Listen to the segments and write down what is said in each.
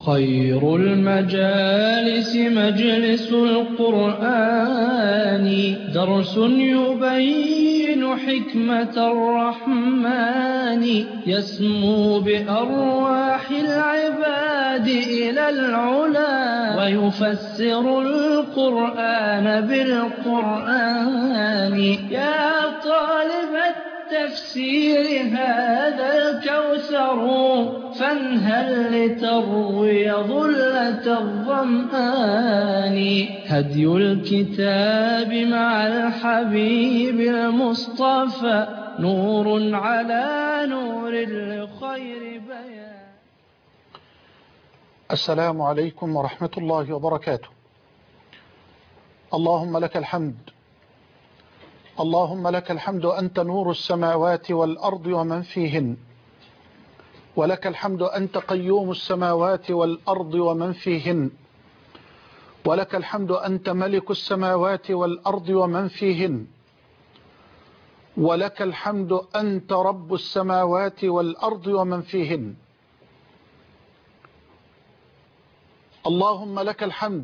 خير المجالس مجلس القرآن، درس يبين حكمة الرحمن، يسمو بأرواح العباد إلى العلا، ويفسر القرآن بالقرآن. يا طالب التفسير هذا الكوثر، فانهل لتروي ظلة الظمآن. هدي الكتاب مع الحبيب المصطفى، نور على نور لخير بيان. السلام عليكم ورحمة الله وبركاته. اللهم لك الحمد، اللهم لك الحمد، أنت نور السماوات والأرض ومن فيهن، ولك الحمد أنت قيوم السماوات والأرض ومن فيهن، ولك الحمد أنت ملك السماوات والأرض ومن فيهن، ولك الحمد أنت رب السماوات والأرض ومن فيهن. اللهم لك الحمد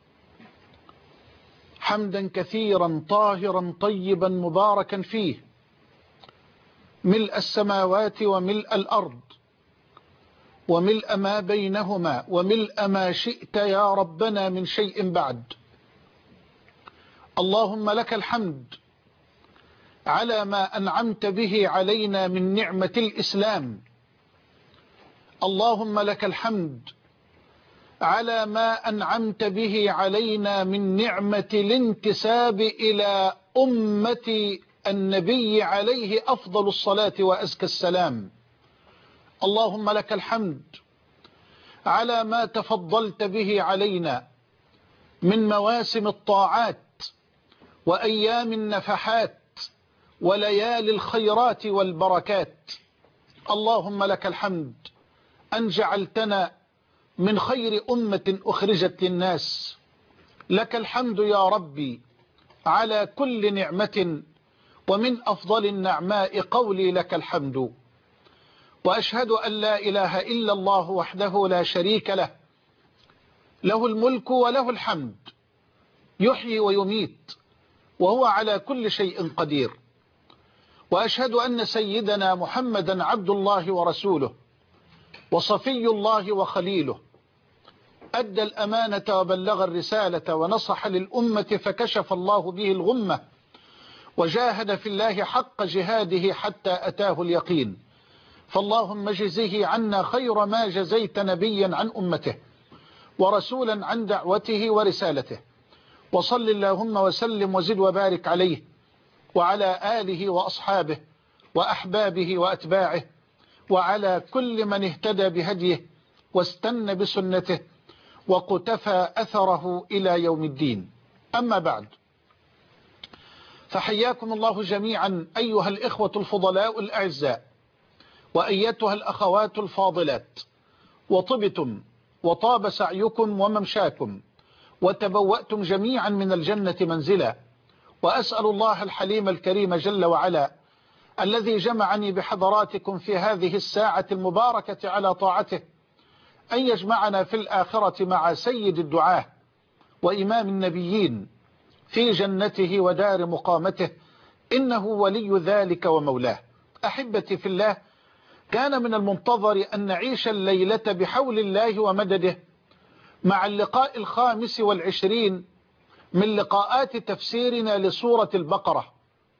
حمدا كثيرا طاهرا طيبا مباركا فيه، ملء السماوات وملء الأرض وملء ما بينهما وملء ما شئت يا ربنا من شيء بعد. اللهم لك الحمد على ما أنعمت به علينا من نعمة الإسلام. اللهم لك الحمد على ما أنعمت به علينا من نعمة الانتساب إلى أمة النبي عليه أفضل الصلاة وأزكى السلام. اللهم لك الحمد على ما تفضلت به علينا من مواسم الطاعات وأيام النفحات وليالي الخيرات والبركات. اللهم لك الحمد أن جعلتنا من خير أمة أخرجت للناس. لك الحمد يا ربي على كل نعمة، ومن أفضل النعماء قولي لك الحمد. وأشهد أن لا إله إلا الله وحده لا شريك له، له الملك وله الحمد، يحيي ويميت وهو على كل شيء قدير. وأشهد أن سيدنا محمدا عبد الله ورسوله وصفي الله وخليله، أدى الأمانة وبلغ الرسالة ونصح للأمة فكشف الله به الغمة، وجاهد في الله حق جهاده حتى أتاه اليقين. فاللهم جزه عنا خير ما جزيت نبيا عن أمته ورسولا عن دعوته ورسالته. وصل اللهم وسلم وزد وبارك عليه وعلى آله وأصحابه وأحبابه وأتباعه، وعلى كل من اهتدى بهديه واستنى بسنته وقتفى أثره إلى يوم الدين. أما بعد، فحياكم الله جميعا أيها الإخوة الفضلاء الأعزاء، وأيتها الأخوات الفاضلات، وطبتم وطاب سعيكم وممشاكم، وتبوأتم جميعا من الجنة منزلا. وأسأل الله الحليم الكريم جل وعلا الذي جمعني بحضراتكم في هذه الساعة المباركة على طاعته أن يجمعنا في الآخرة مع سيد الدعاة وإمام النبيين في جنته ودار مقامته، إنه ولي ذلك ومولاه. أحبتي في الله، كان من المنتظر أن نعيش الليلة بحول الله ومدده مع اللقاء 25 من لقاءات تفسيرنا لسورة البقرة،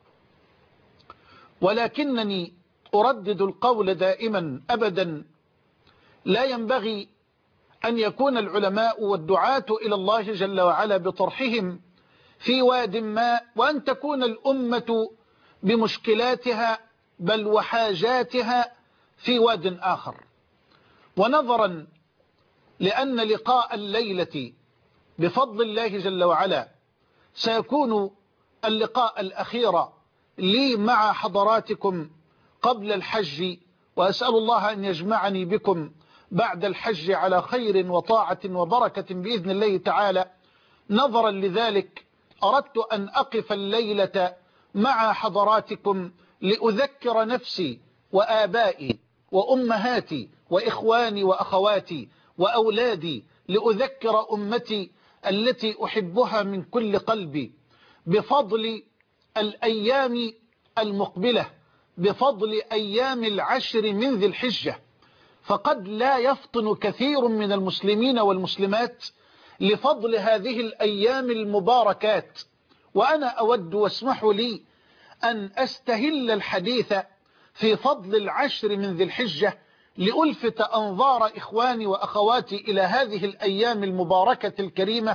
ولكنني أردد القول دائما أبدا: لا ينبغي أن يكون العلماء والدعاة إلى الله جل وعلا بطرحهم في واد ما، وأن تكون الأمة بمشكلاتها بل وحاجاتها في واد آخر. ونظرا لأن لقاء الليلة بفضل الله جل وعلا سيكون اللقاء الأخير لي مع حضراتكم قبل الحج، وأسأل الله أن يجمعني بكم بعد الحج على خير وطاعة وبركة بإذن الله تعالى. نظرا لذلك أردت أن أقف الليلة مع حضراتكم لأذكر نفسي وآبائي وأمهاتي وإخواني وأخواتي وأولادي لأذكر أمتي التي أحبها من كل قلبي بفضل الأيام المقبلة، بفضل أيام العشر من ذي الحجة. فقد لا يفطن كثير من المسلمين والمسلمات لفضل هذه الأيام المباركات. وأنا أود واسمحوا لي أن أستهل الحديث في فضل العشر من ذي الحجة لألفت أنظار إخواني وأخواتي إلى هذه الأيام المباركة الكريمة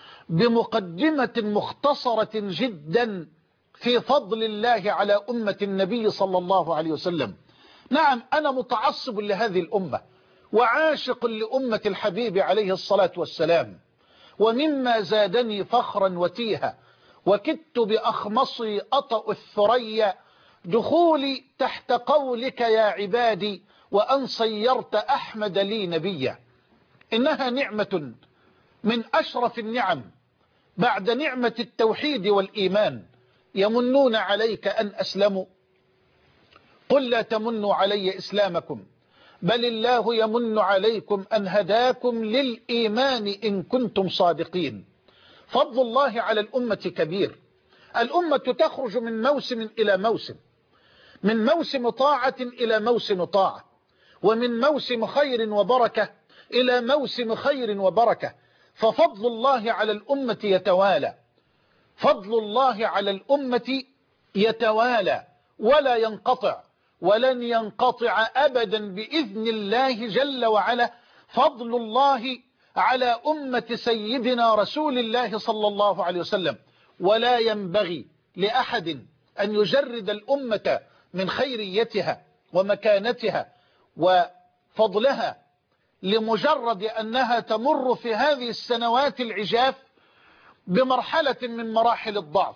بمقدمة مختصرة جدا في فضل الله على أمة النبي صلى الله عليه وسلم. نعم، أنا متعصب لهذه الأمة وعاشق لأمة الحبيب عليه الصلاة والسلام، ومما زادني فخرا وتيها وكدت بأخمصي أطأ الثريا دخولي تحت قولك يا عبادي وأن صيرت أحمد لي نبيا. إنها نعمة من أشرف النعم بعد نعمة التوحيد والإيمان. يمنون عليك أن أسلموا، قل لا تمنوا علي إسلامكم بل الله يمن عليكم أن هداكم للإيمان إن كنتم صادقين. فضل الله على الأمة كبير. الأمة تخرج من موسم إلى موسم، من موسم طاعة إلى موسم طاعة، ومن موسم خير وبركة إلى موسم خير وبركة. ففضل الله على الأمة يتوالى، فضل الله على الأمة يتوالى ولا ينقطع، ولن ينقطع أبدا بإذن الله جل وعلا. فضل الله على أمة سيدنا رسول الله صلى الله عليه وسلم. ولا ينبغي لأحد أن يجرد الأمة من خيريتها ومكانتها وفضلها لمجرد أنها تمر في هذه السنوات العجاف بمرحلة من مراحل الضعف.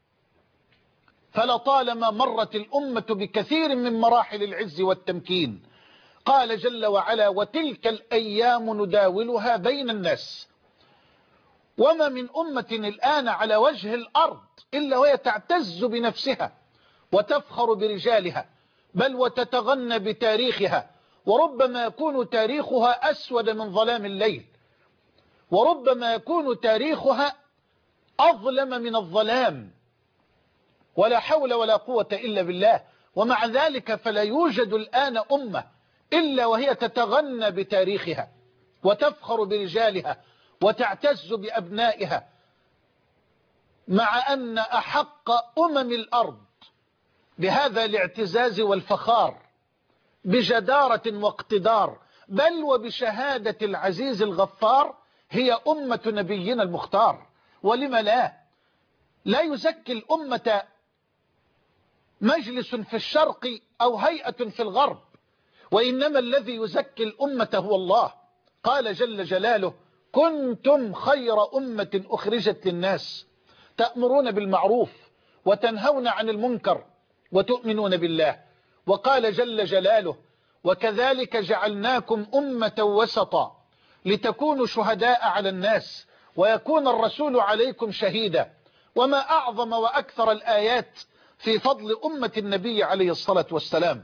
فلطالما مرت الأمة بكثير من مراحل العز والتمكين. قال جل وعلا وتلك الأيام نداولها بين الناس. وما من أمة الآن على وجه الأرض إلا وهي تعتز بنفسها وتفخر برجالها، بل وتتغنى بتاريخها، وربما يكون تاريخها أسود من ظلام الليل، وربما يكون تاريخها أظلم من الظلام، ولا حول ولا قوة إلا بالله. ومع ذلك فلا يوجد الآن أمة إلا وهي تتغنى بتاريخها وتفخر برجالها وتعتز بأبنائها، مع أن أحق أمم الأرض بهذا الاعتزاز والفخار بجدارة واقتدار بل وبشهادة العزيز الغفار هي أمة نبينا المختار. ولم لا يزكي الأمة مجلس في الشرق أو هيئة في الغرب، وإنما الذي يزكي الأمة هو الله. قال جل جلاله كنتم خير أمة أخرجت للناس تأمرون بالمعروف وتنهون عن المنكر وتؤمنون بالله. وقال جل جلاله وكذلك جعلناكم أمة وسطا لتكونوا شهداء على الناس ويكون الرسول عليكم شهيدا. وما أعظم وأكثر الآيات في فضل أمة النبي عليه الصلاة والسلام.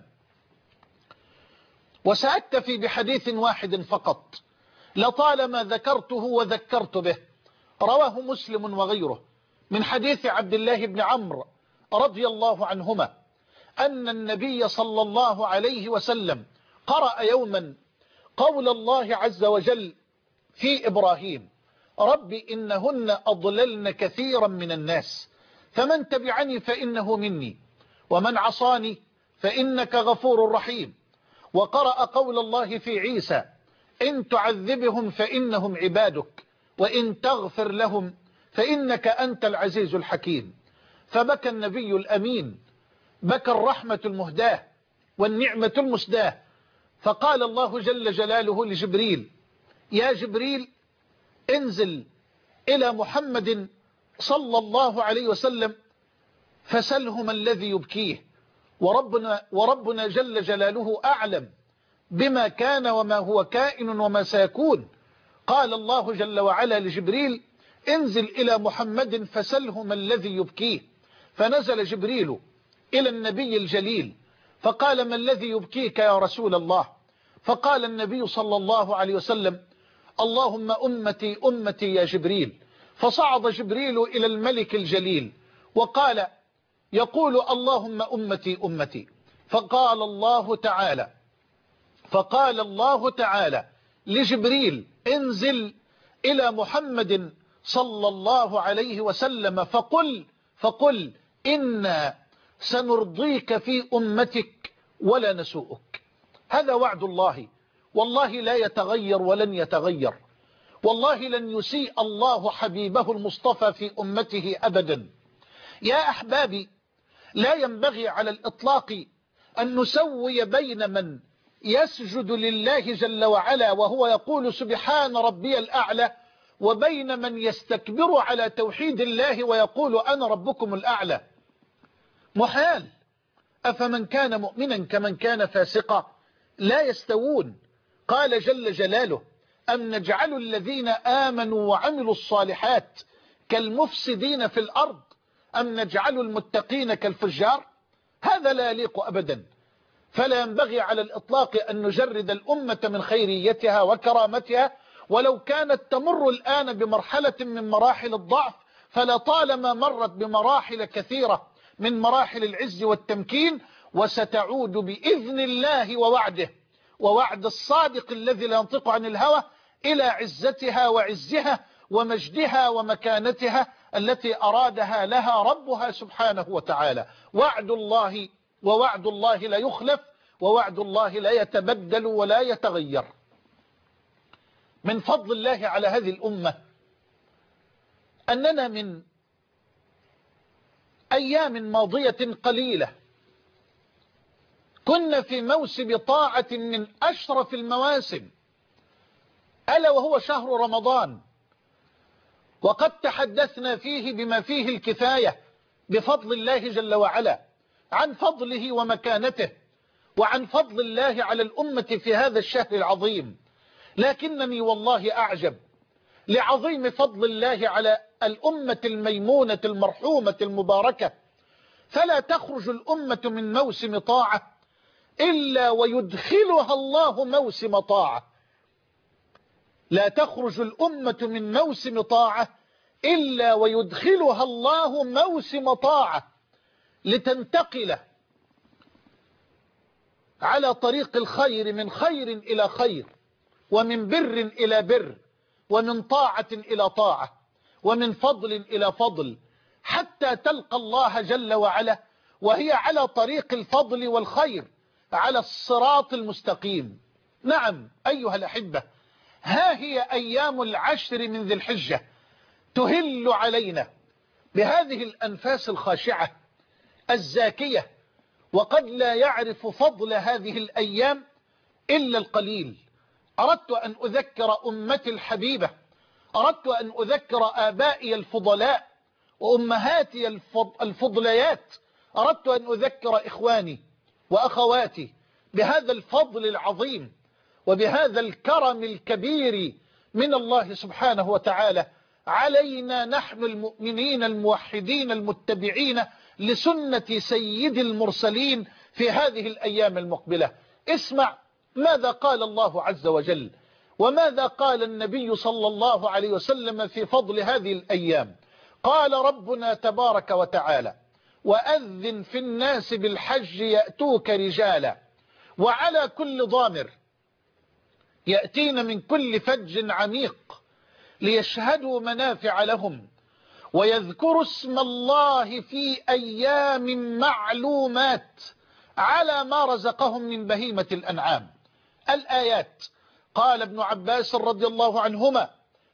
وسأكتفي بحديث واحد فقط لطالما ذكرته وذكرت به، رواه مسلم وغيره من حديث عبد الله بن عمرو رضي الله عنهما أن النبي صلى الله عليه وسلم قرأ يوما قول الله عز وجل في إبراهيم رب إنهن أضللن كثيرا من الناس فمن تبعني فإنه مني ومن عصاني فإنك غفور رحيم. وقرأ قول الله في عيسى إن تعذبهم فإنهم عبادك وإن تغفر لهم فإنك أنت العزيز الحكيم. فبكى النبي الأمين، بكى الرحمة المهداة والنعمة المسداة. فقال الله جل جلاله لجبريل يا جبريل انزل إلى محمد صلى الله عليه وسلم فسله ما الذي يبكيه، وربنا جل جلاله أعلم بما كان وما هو كائن وما سيكون. قال الله جل وعلا لجبريل انزل إلى محمد فسله ما الذي يبكيه. فنزل جبريل إلى النبي الجليل فقال ما الذي يبكيك يا رسول الله؟ فقال النبي صلى الله عليه وسلم: اللهم أمتي أمتي يا جبريل. فصعد جبريل إلى الملك الجليل وقال يقول: اللهم أمتي أمتي. فقال الله تعالى لجبريل: انزل إلى محمد صلى الله عليه وسلم فقل إنا سنرضيك في أمتك ولا نسوءك. هذا وعد الله، والله لا يتغير ولن يتغير، والله لن يسيء الله حبيبه المصطفى في أمته أبدا. يا أحبابي، لا ينبغي على الإطلاق أن نسوي بين من يسجد لله جل وعلا وهو يقول سبحان ربي الأعلى وبين من يستكبر على توحيد الله ويقول أنا ربكم الأعلى. محال. أفمن كان مؤمنا كمن كان فاسقا لا يستوون. قال جل جلاله: أم نجعل الذين آمنوا وعملوا الصالحات كالمفسدين في الأرض أم نجعل المتقين كالفجار. هذا لا يليق أبدا. فلا ينبغي على الإطلاق أن نجرد الأمة من خيريتها وكرامتها، ولو كانت تمر الآن بمرحلة من مراحل الضعف فلطالما مرت بمراحل كثيرة من مراحل العز والتمكين، وستعود بإذن الله ووعد الصادق الذي لا ينطق عن الهوى إلى عزتها وعزها ومجدها ومكانتها التي أرادها لها ربها سبحانه وتعالى. ووعد الله لا يخلف، ووعد الله لا يتبدل ولا يتغير. من فضل الله على هذه الأمة أننا من أيام ماضية قليلة كنا في موسم طاعة من أشرف المواسم، ألا وهو شهر رمضان، وقد تحدثنا فيه بما فيه الكفاية بفضل الله جل وعلا عن فضله ومكانته وعن فضل الله على الأمة في هذا الشهر العظيم. لكنني والله أعجب لعظيم فضل الله على الأمة الميمونة المرحومة المباركة، فلا تخرج الأمة من موسم طاعة إلا ويدخلها الله موسم طاعة. لا تخرج الأمة من موسم طاعة إلا ويدخلها الله موسم طاعة، لتنتقل على طريق الخير، من خير إلى خير، ومن بر إلى بر، ومن طاعة إلى طاعة، ومن فضل إلى فضل، حتى تلقى الله جل وعلا وهي على طريق الفضل والخير، على الصراط المستقيم. نعم أيها الأحبة، ها هي أيام العشر من ذي الحجة تهل علينا بهذه الأنفاس الخاشعة الزاكية، وقد لا يعرف فضل هذه الأيام إلا القليل. أردت أن أذكر أمتي الحبيبة، أردت أن أذكر آبائي الفضلاء وأمهاتي الفضليات، أردت أن أذكر إخواني وأخواتي بهذا الفضل العظيم وبهذا الكرم الكبير من الله سبحانه وتعالى علينا نحن المؤمنين الموحدين المتبعين لسنة سيد المرسلين في هذه الأيام المقبلة. اسمع ماذا قال الله عز وجل وماذا قال النبي صلى الله عليه وسلم في فضل هذه الأيام. قال ربنا تبارك وتعالى: وأذن في الناس بالحج يأتوك رجالا وعلى كل ضامر يأتين من كل فج عميق ليشهدوا منافع لهم ويذكروا اسم الله في أيام معلومات على ما رزقهم من بهيمة الأنعام. الآيات. قال ابن عباس رضي الله عنهما: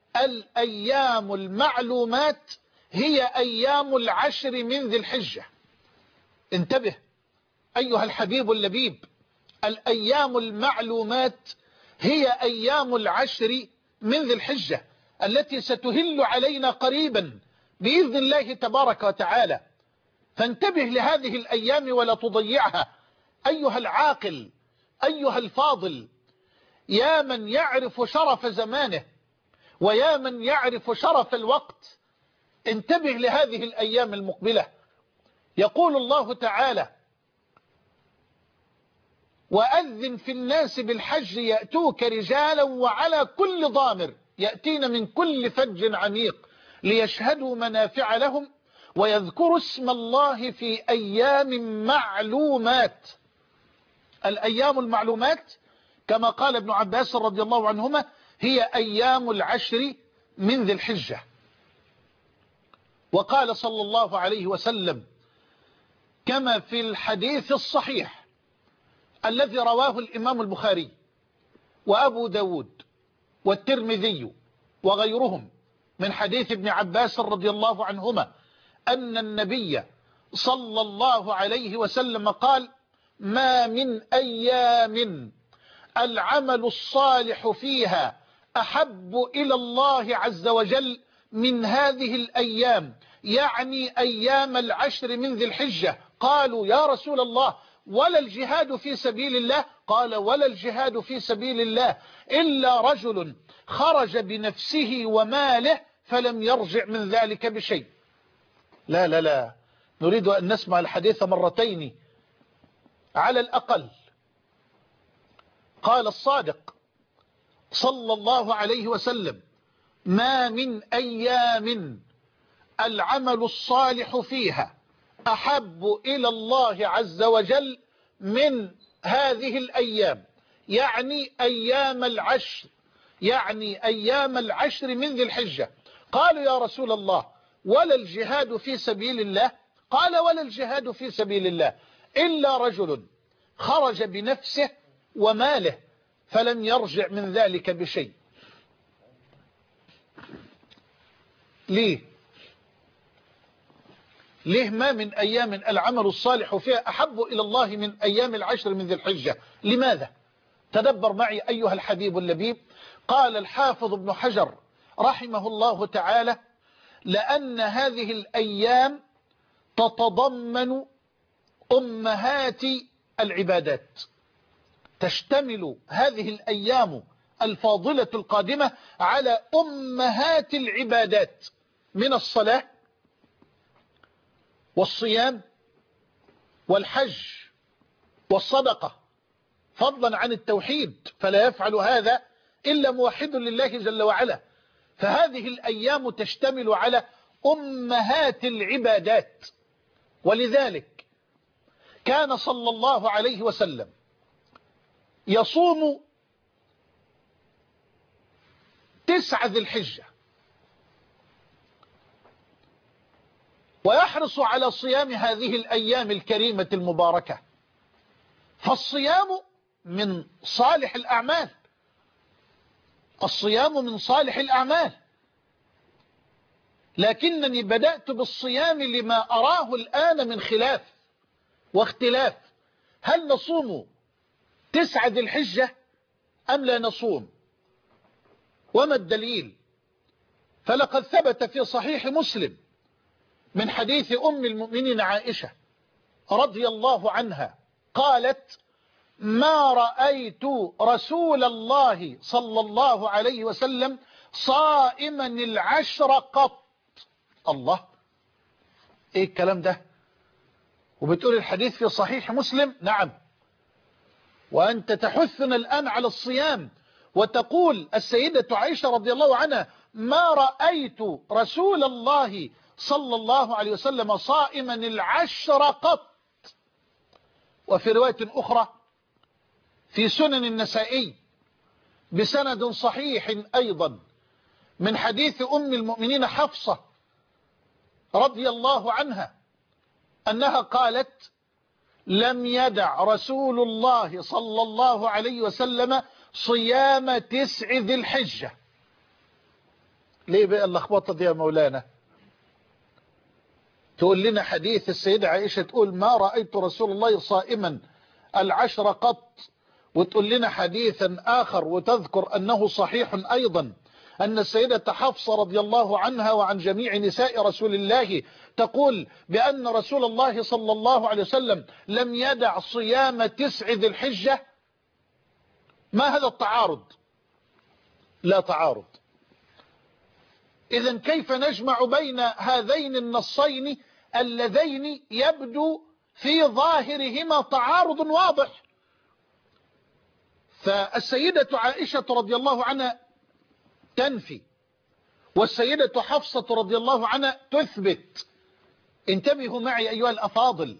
الأيام المعلومات هي أيام العشر من ذي الحجة. انتبه أيها الحبيب اللبيب، الأيام المعلومات هي أيام العشر من ذي الحجة التي ستهل علينا قريبا بإذن الله تبارك وتعالى. فانتبه لهذه الأيام ولا تضيعها أيها العاقل، أيها الفاضل، يا من يعرف شرف زمانه ويا من يعرف شرف الوقت، انتبه لهذه الأيام المقبلة. يقول الله تعالى: وأذن في الناس بالحج يأتوك رجالا وعلى كل ضامر يأتين من كل فج عميق ليشهدوا منافع لهم ويذكروا اسم الله في أيام معلومات. الأيام المعلومات كما قال ابن عباس رضي الله عنهما هي أيام العشر من ذي الحجة. وقال صلى الله عليه وسلم كما في الحديث الصحيح الذي رواه الإمام البخاري وأبو داود والترمذي وغيرهم من حديث ابن عباس رضي الله عنهما أن النبي صلى الله عليه وسلم قال ما من أيام العمل الصالح فيها أحب إلى الله عز وجل من هذه الأيام، يعني أيام العشر من ذي الحجة. قالوا يا رسول الله ولا الجهاد في سبيل الله؟ قال ولا الجهاد في سبيل الله إلا رجل خرج بنفسه وماله فلم يرجع من ذلك بشيء. لا لا لا، نريد أن نسمع الحديث مرتين على الأقل. قال الصادق صلى الله عليه وسلم ما من أيام العمل الصالح فيها أحب إلى الله عز وجل من هذه الأيام، يعني أيام العشر، يعني أيام العشر من ذي الحجة. قالوا يا رسول الله ولا الجهاد في سبيل الله؟ قال ولا الجهاد في سبيل الله إلا رجل خرج بنفسه وماله فلم يرجع من ذلك بشيء. ليه ما من أيام العمل الصالح فيها أحب إلى الله من أيام العشر من ذي الحجة؟ لماذا؟ تدبر معي أيها الحبيب اللبيب. قال الحافظ ابن حجر رحمه الله تعالى لأن هذه الأيام تتضمن أمهات العبادات. تشتمل هذه الأيام الفاضلة القادمة على أمهات العبادات من الصلاة والصيام والحج والصدقة، فضلا عن التوحيد، فلا يفعل هذا إلا موحد لله جل وعلا. فهذه الأيام تشتمل على أمهات العبادات. ولذلك كان صلى الله عليه وسلم يصوم 9 ذي الحجة ويحرص على صيام هذه الأيام الكريمة المباركة. فالصيام من صالح الأعمال، الصيام من صالح الأعمال. لكنني بدأت بالصيام لما أراه الآن من خلاف واختلاف. هل نصوم 9 ذي الحجة أم لا نصوم؟ وما الدليل؟ فلقد ثبت في صحيح مسلم من حديث أم المؤمنين عائشة رضي الله عنها قالت ما رأيت رسول الله صلى الله عليه وسلم صائما العشر قط. الله، ايه الكلام ده؟ وبتقول الحديث في صحيح مسلم؟ نعم. وأنت تحثنا الآن على الصيام وتقول السيدة عائشة رضي الله عنها ما رأيت رسول الله صلى الله عليه وسلم صائما العشر قط. وفي رواية أخرى في سنن النسائي بسند صحيح أيضا من حديث أم المؤمنين حفصة رضي الله عنها أنها قالت لم يدع رسول الله صلى الله عليه وسلم صيام 9 ذي الحجة. ليه بقى اللخبطة دي يا مولانا؟ تقول لنا حديث السيدة عائشة تقول ما رأيت رسول الله صائما العشر قط، وتقول لنا حديثا آخر وتذكر أنه صحيح أيضا أن السيدة حفصة رضي الله عنها وعن جميع نساء رسول الله تقول بأن رسول الله صلى الله عليه وسلم لم يدع صيام 9 ذي الحجة. ما هذا التعارض؟ لا تعارض. إذن كيف نجمع بين هذين النصين اللذين يبدو في ظاهرهما تعارض واضح؟ فالسيدة عائشة رضي الله عنها تنفي، والسيدة حفصة رضي الله عنها تثبت. انتبهوا معي أيها الأفاضل.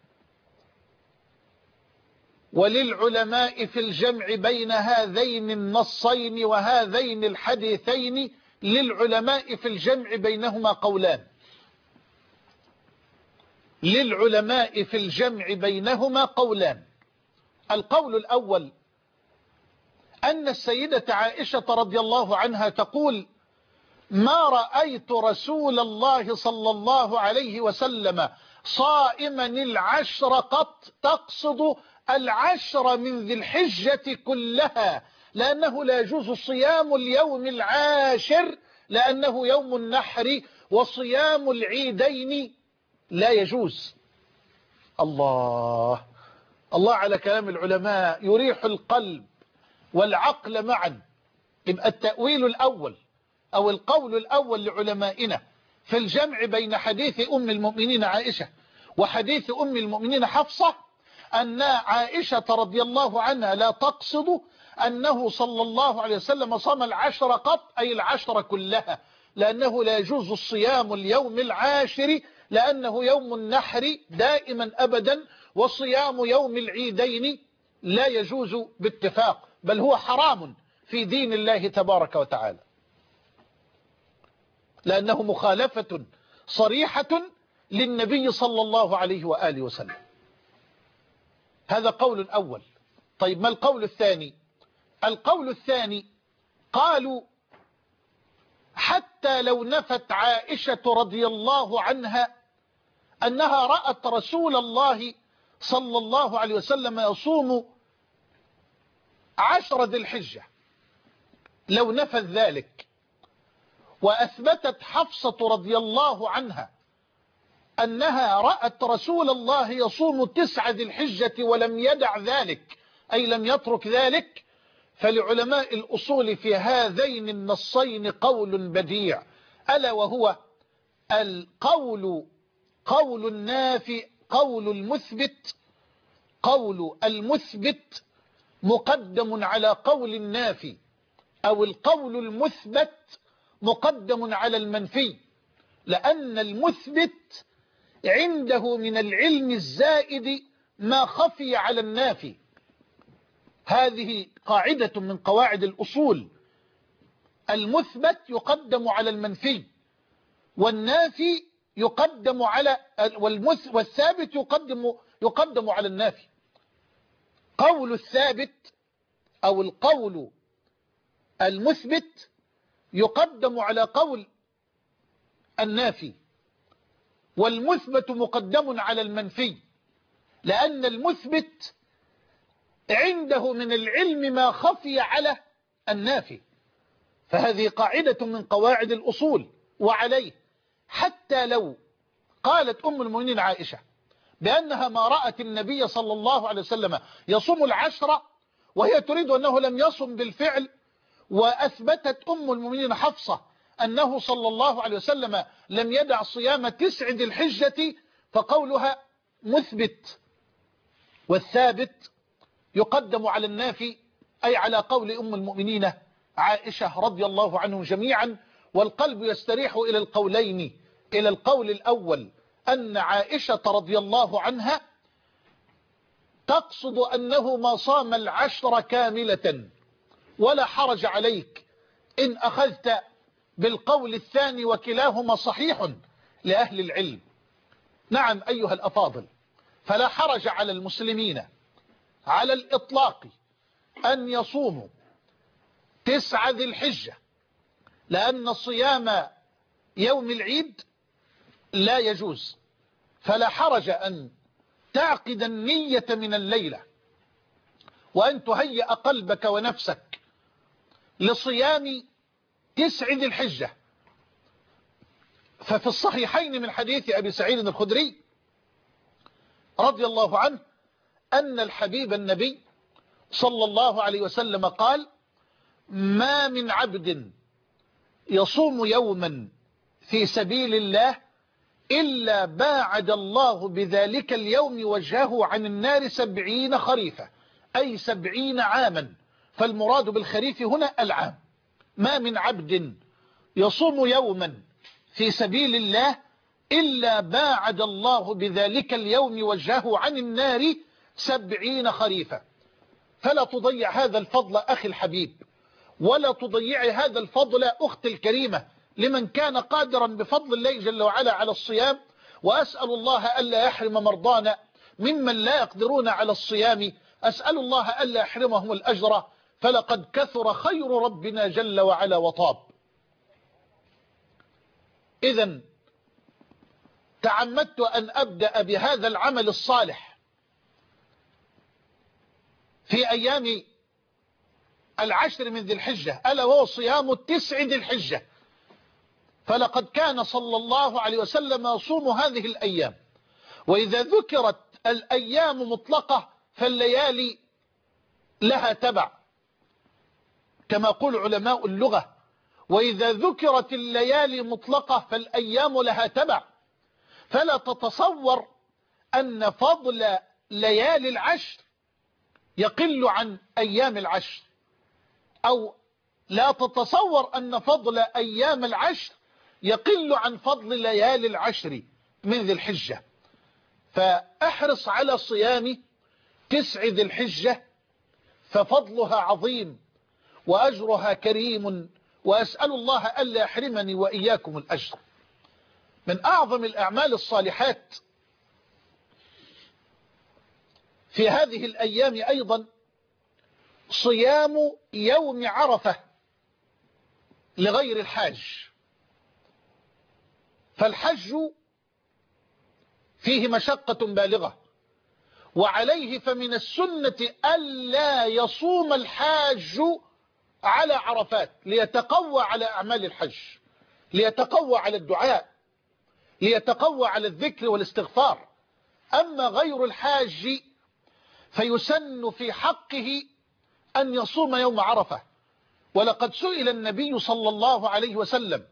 وللعلماء في الجمع بين هذين النصين وهذين الحديثين، للعلماء في الجمع بينهما قولان. للعلماء في الجمع بينهما قولان. القول الأول أن السيدة عائشة رضي الله عنها تقول: ما رأيت رسول الله صلى الله عليه وسلم صائما العشر قط، تقصد العشر من ذي الحجة كلها، لأنه لا يجوز صيام اليوم العاشر لأنه يوم النحر، وصيام العيدين لا يجوز. الله الله على كلام العلماء، يريح القلب والعقل معا. يبقى التأويل الأول أو القول الأول لعلمائنا في الجمع بين حديث أم المؤمنين عائشة وحديث أم المؤمنين حفصة أن عائشة رضي الله عنها لا تقصد أنه صلى الله عليه وسلم صام العشر قط، أي العشر كلها، لأنه لا يجوز الصيام اليوم العاشر لأنه يوم النحر دائما أبدا، وصيام يوم العيدين لا يجوز باتفاق، بل هو حرام في دين الله تبارك وتعالى، لأنه مخالفة صريحة للنبي صلى الله عليه وآله وسلم. هذا قول أول. طيب ما القول الثاني؟ القول الثاني قالوا: حتى لو نفت عائشة رضي الله عنها أنها رأت رسول الله صلى الله عليه وسلم يصوم 10 ذي الحجة، لو نفت ذلك، وأثبتت حفصة رضي الله عنها أنها رأت رسول الله يصوم 9 ذي الحجة ولم يدع ذلك، أي لم يترك ذلك، فلعلماء الأصول في هذين النصين قول بديع، ألا وهو قول النافي، قول المثبت مقدم على قول النافي، أو القول المثبت مقدم على المنفي، لأن المثبت عنده من العلم الزائد ما خفي على النافي. هذه قاعدة من قواعد الأصول، المثبت يقدم على المنفي، والنافي يقدم على والثابت يقدم على النافي. قول الثابت أو القول المثبت يقدم على قول النافي، والمثبت مقدم على المنفي، لأن المثبت عنده من العلم ما خفي على النافي. فهذه قاعدة من قواعد الأصول. وعليه حتى لو قالت أم المؤمنين عائشة بأنها ما رأت النبي صلى الله عليه وسلم يصوم العشرة وهي تريد أنه لم يصم بالفعل، وأثبتت أم المؤمنين حفصة أنه صلى الله عليه وسلم لم يدع صيام 9 ذي الحجة، فقولها مثبت، والثابت يقدم على النافي، أي على قول أم المؤمنين عائشة رضي الله عنهم جميعا. والقلب يستريح إلى القولين، إلى القول الأول أن عائشة رضي الله عنها تقصد أنه ما صام العشر كاملة، ولا حرج عليك إن أخذت بالقول الثاني، وكلاهما صحيح لأهل العلم. نعم أيها الأفاضل، فلا حرج على المسلمين على الإطلاق أن يصوموا 9 ذي الحجة، لأن صيام يوم العيد لا يجوز، فلا حرج أن تعقد النية من الليلة، وأن تهيئ قلبك ونفسك لصيام 9 ذي الحجة. ففي الصحيحين من حديث أبي سعيد الخدري رضي الله عنه أن الحبيب النبي صلى الله عليه وسلم قال: ما من عبد يصوم يوما في سبيل الله إلا باعد الله بذلك اليوم وجهه عن النار 70 خريفا، أي 70 عاما، فالمراد بالخريف هنا العام. ما من عبد يصوم يوما في سبيل الله إلا باعد الله بذلك اليوم وجهه عن النار 70 خريفا. فلا تضيع هذا الفضل أخي الحبيب، ولا تضيعي هذا الفضل أختي الكريمة، لمن كان قادرا بفضل الله جل وعلا على الصيام. وأسأل الله ألا يحرم مرضانا ممن لا يقدرون على الصيام، أسأل الله ألا يحرمهم الأجر، فلقد كثر خير ربنا جل وعلا وطاب. إذن تعمدت أن أبدأ بهذا العمل الصالح في أيام العشر من ذي الحجة، ألا وهو صيام 9 ذي الحجة. فلقد كان صلى الله عليه وسلم يصوم هذه الأيام، وإذا ذكرت الأيام مطلقة فالليالي لها تبع، كما يقول علماء اللغة، وإذا ذكرت الليالي مطلقة فالأيام لها تبع. فلا تتصور أن فضل ليالي العشر يقل عن أيام العشر، أو لا تتصور أن فضل أيام العشر يقل عن فضل ليالي العشر من ذي الحجة. فأحرص على صيام 9 ذي الحجة، ففضلها عظيم وأجرها كريم، وأسأل الله ألا يحرمني وإياكم الأجر. من أعظم الأعمال الصالحات في هذه الأيام أيضا صيام يوم عرفة لغير الحاج. فالحج فيه مشقة بالغة، وعليه فمن السنة ألا يصوم الحاج على عرفات ليتقوى على أعمال الحج، ليتقوى على الدعاء، ليتقوى على الذكر والاستغفار. أما غير الحاج فيسن في حقه أن يصوم يوم عرفة. ولقد سئل النبي صلى الله عليه وسلم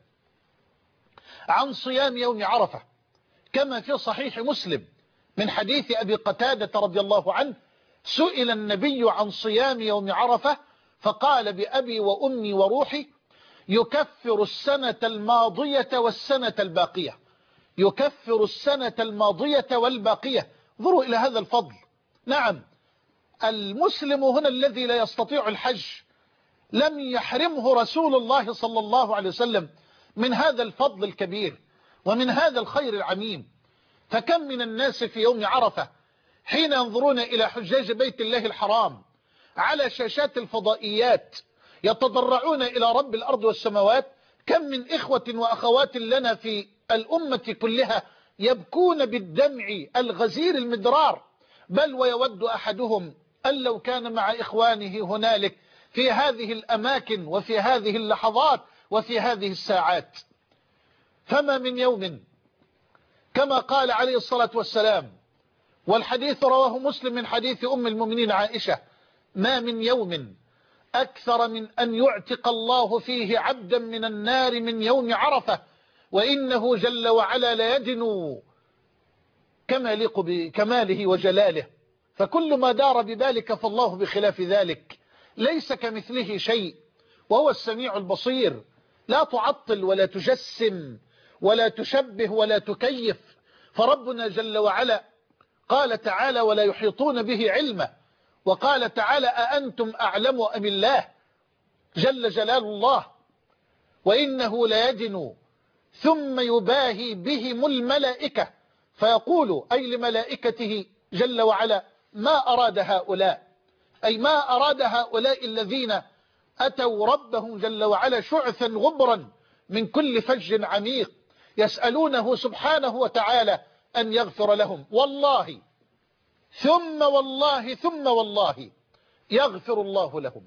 عن صيام يوم عرفة، كما في صحيح مسلم من حديث أبي قتادة رضي الله عنه، سئل النبي عن صيام يوم عرفة فقال بأبي وأمي وروحي يكفر السنة الماضية والسنة الباقية، يكفر السنة الماضية والباقية. انظروا إلى هذا الفضل. نعم، المسلم هنا الذي لا يستطيع الحج لم يحرمه رسول الله صلى الله عليه وسلم من هذا الفضل الكبير ومن هذا الخير العميم. فكم من الناس في يوم عرفة حين ينظرون إلى حجاج بيت الله الحرام على شاشات الفضائيات يتضرعون إلى رب الأرض والسماوات، كم من إخوة وأخوات لنا في الأمة كلها يبكون بالدمع الغزير المدرار، بل ويود أحدهم أن لو كان مع إخوانه هنالك في هذه الأماكن وفي هذه اللحظات وفي هذه الساعات. فما من يوم، كما قال عليه الصلاة والسلام، والحديث رواه مسلم من حديث أم المؤمنين عائشة، ما من يوم أكثر من أن يعتق الله فيه عبدا من النار من يوم عرفة، وإنه جل وعلا ليدنو كما يليق بكماله وجلاله. فكل ما دار بذلك فالله بخلاف ذلك، ليس كمثله شيء وهو السميع البصير. لا تعطل ولا تجسم ولا تشبه ولا تكيف، فربنا جل وعلا قال تعالى ولا يحيطون به علما، وقال تعالى أأنتم أعلم أم الله، جل جلال الله، وإنه ليدنو ثم يباهي بهم الملائكة فيقول أي لملائكته جل وعلا ما أراد هؤلاء، أي ما أراد هؤلاء الذين أتوا ربهم جل وعلا شعثا غبرا من كل فج عميق يسألونه سبحانه وتعالى أن يغفر لهم. والله ثم والله ثم والله يغفر الله لهم،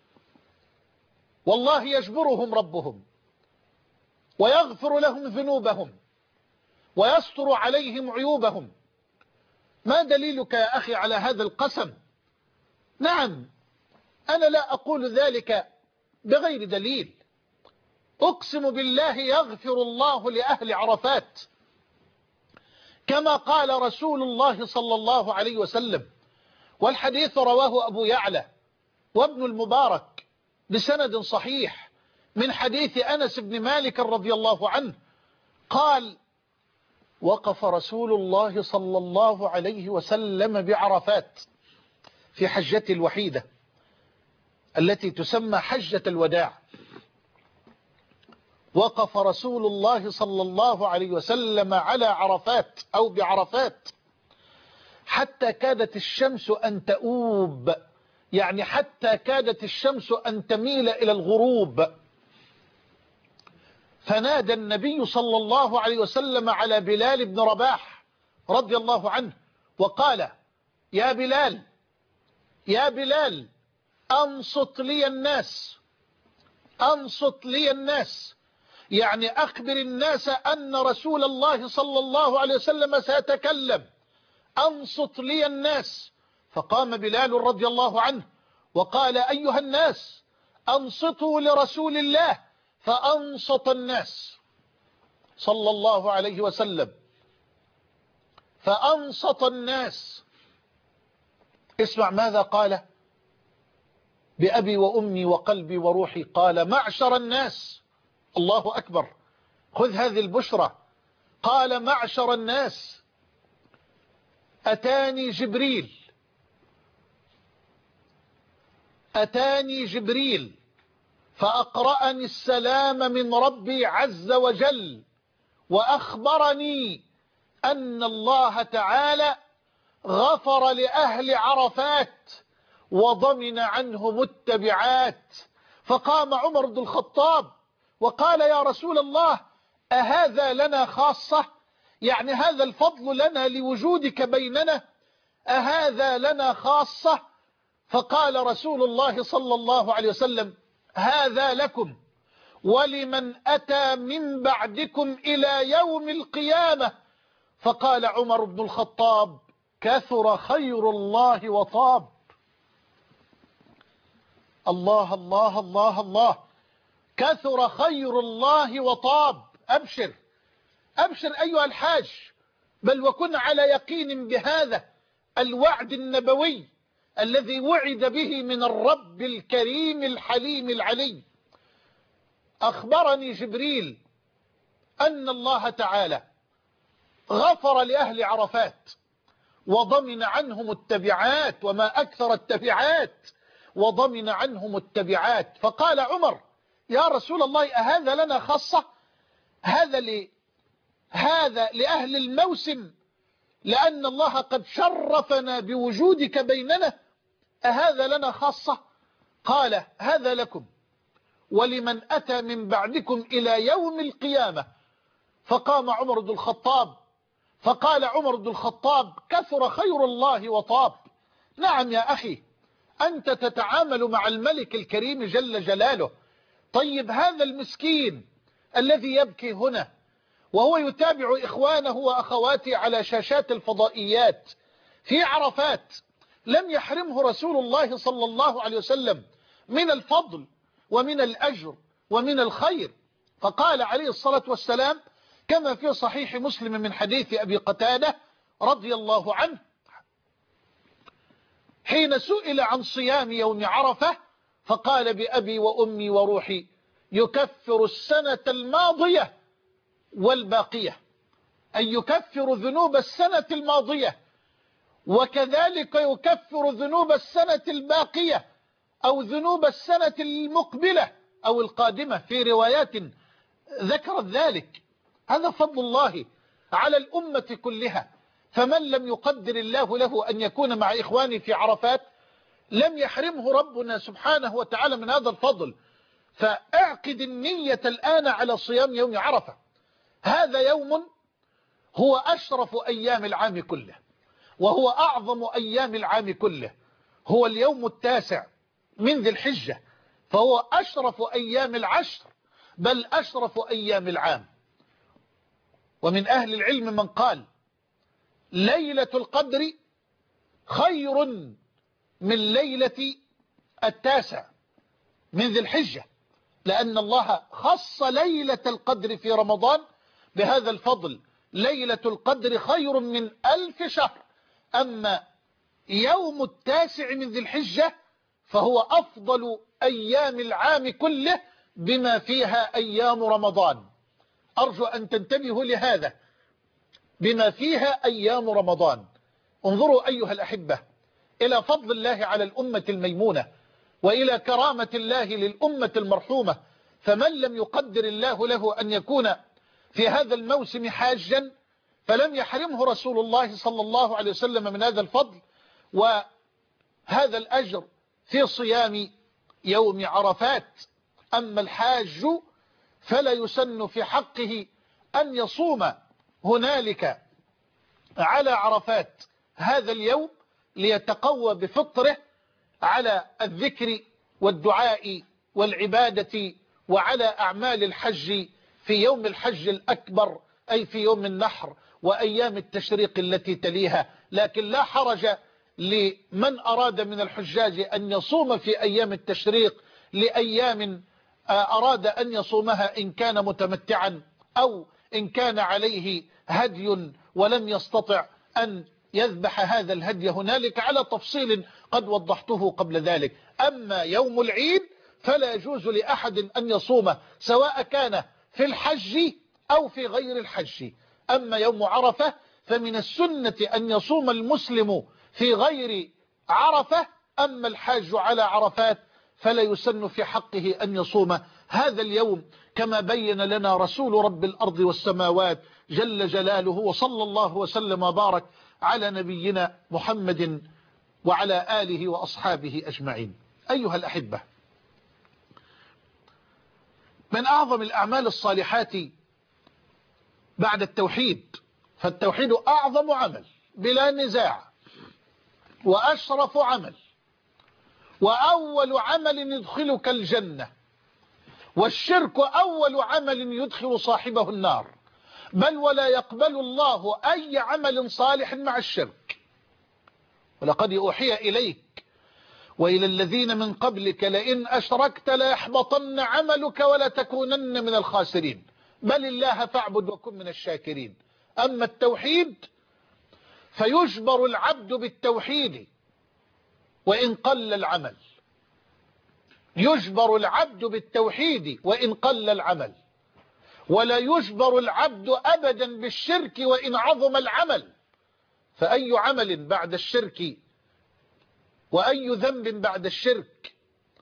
والله يجبرهم ربهم ويغفر لهم ذنوبهم ويستر عليهم عيوبهم. ما دليلك يا أخي على هذا القسم؟ نعم، أنا لا أقول ذلك بغير دليل، أقسم بالله يغفر الله لأهل عرفات، كما قال رسول الله صلى الله عليه وسلم، والحديث رواه أبو يعلى وابن المبارك بسند صحيح من حديث أنس بن مالك رضي الله عنه قال: وقف رسول الله صلى الله عليه وسلم بعرفات في حجة الوحيدة التي تسمى حجة الوداع. وقف رسول الله صلى الله عليه وسلم على عرفات أو بعرفات حتى كادت الشمس أن تؤوب، يعني حتى كادت الشمس أن تميل إلى الغروب. فنادى النبي صلى الله عليه وسلم على بلال بن رباح رضي الله عنه وقال: يا بلال، يا بلال، أنصت لي الناس، أنصت لي الناس، يعني أخبر الناس أن رسول الله صلى الله عليه وسلم سيتكلم، أنصت لي الناس. فقام بلال رضي الله عنه وقال: أيها الناس، أنصتوا لرسول الله. فأنصت الناس صلى الله عليه وسلم، فأنصت الناس. اسمع ماذا قال: بأبي وأمي وقلبي وروحي، قال: معشر الناس. الله أكبر، خذ هذه البشرى. قال: معشر الناس، أتاني جبريل، أتاني جبريل فأقرأني السلام من ربي عز وجل، وأخبرني أن الله تعالى غفر لأهل عرفات وضمن عنهم التبعات. فقام عمر بن الخطاب وقال: يا رسول الله، أهذا لنا خاصة؟ يعني هذا الفضل لنا لوجودك بيننا، أهذا لنا خاصة؟ فقال رسول الله صلى الله عليه وسلم: هذا لكم ولمن أتى من بعدكم إلى يوم القيامة. فقال عمر بن الخطاب: كثر خير الله وطاب. الله الله الله الله، كثر خير الله وطاب. أبشر أبشر أيها الحاج، بل وكن على يقين بهذا الوعد النبوي الذي وعد به من الرب الكريم الحليم العلي. أخبرني جبريل أن الله تعالى غفر لأهل عرفات وضمن عنهم التبعات، وما أكثر التبعات، وضمن عنهم التبعات. فقال عمر: يا رسول الله، أهذا لنا خاصة؟ هذا لأهل الموسم، لأن الله قد شرفنا بوجودك بيننا، أهذا لنا خاصة؟ قال: هذا لكم ولمن أتى من بعدكم إلى يوم القيامة. فقام عمر بن الخطاب فقال عمر بن الخطاب: كثر خير الله وطاب. نعم يا أخي، أنت تتعامل مع الملك الكريم جل جلاله. طيب هذا المسكين الذي يبكي هنا وهو يتابع إخوانه وأخواته على شاشات الفضائيات في عرفات، لم يحرمه رسول الله صلى الله عليه وسلم من الفضل ومن الأجر ومن الخير. فقال عليه الصلاة والسلام كما في صحيح مسلم من حديث أبي قتادة رضي الله عنه حين سئل عن صيام يوم عرفة فقال: بأبي وأمي وروحي، يكفر السنة الماضية والباقية، أي يكفر ذنوب السنة الماضية، وكذلك يكفر ذنوب السنة الباقية أو ذنوب السنة المقبلة أو القادمة، في روايات ذكرت ذلك. هذا فضل الله على الأمة كلها. فمن لم يقدر الله له أن يكون مع إخوانه في عرفات لم يحرمه ربنا سبحانه وتعالى من هذا الفضل. فاعقد النية الآن على صيام يوم عرفة. هذا يوم هو أشرف أيام العام كله، وهو أعظم أيام العام كله، هو اليوم 9 من ذي الحجة، فهو أشرف أيام العشر، بل أشرف أيام العام. ومن أهل العلم من قال: ليلة القدر خير من ليلة 9 من ذي الحجة، لأن الله خص ليلة القدر في رمضان بهذا الفضل. ليلة القدر خير من 1000 شهر. أما يوم 9 من ذي الحجة فهو أفضل أيام العام كله بما فيها أيام رمضان. أرجو أن تنتبهوا لهذا، بما فيها أيام رمضان. انظروا أيها الأحبة إلى فضل الله على الأمة الميمونة، وإلى كرامة الله للأمة المرحومة. فمن لم يقدر الله له أن يكون في هذا الموسم حاجا فلم يحرمه رسول الله صلى الله عليه وسلم من هذا الفضل وهذا الأجر في صيام يوم عرفات. أما الحاج فلا يسن في حقه أن يصوم هنالك على عرفات هذا اليوم ليتقوى بفطره على الذكر والدعاء والعبادة وعلى أعمال الحج في يوم الحج الأكبر، أي في يوم النحر وأيام التشريق التي تليها. لكن لا حرج لمن أراد من الحجاج أن يصوم في أيام التشريق لأيام أراد أن يصومها إن كان متمتعا أو إن كان عليه هدي ولم يستطع أن يذبح هذا الهدي هنالك، على تفصيل قد وضحته قبل ذلك. أما يوم العيد فلا يجوز لأحد أن يصومه سواء كان في الحج أو في غير الحج. أما يوم عرفة فمن السنة أن يصوم المسلم في غير عرفة، أما الحاج على عرفات فلا يسن في حقه أن يصوم هذا اليوم كما بين لنا رسول رب الأرض والسماوات جل جلاله، وصلى الله وسلم وبارك على نبينا محمد وعلى آله وأصحابه أجمعين. أيها الأحبة، من أعظم الأعمال الصالحات بعد التوحيد، فالتوحيد أعظم عمل بلا نزاع وأشرف عمل وأول عمل يدخلك الجنة، والشرك أول عمل يدخل صاحبه النار، بل ولا يقبل الله أي عمل صالح مع الشرك. ولقد أوحي إليك وإلى الذين من قبلك لئن أشركت ليحبطن عملك ولتكونن من الخاسرين، بل الله فاعبد وكن من الشاكرين. أما التوحيد فيجبر العبد بالتوحيد وإن قل العمل، يجبر العبد بالتوحيد وإن قل العمل، ولا يجبر العبد أبدا بالشرك وإن عظم العمل. فأي عمل بعد الشرك وأي ذنب بعد الشرك؟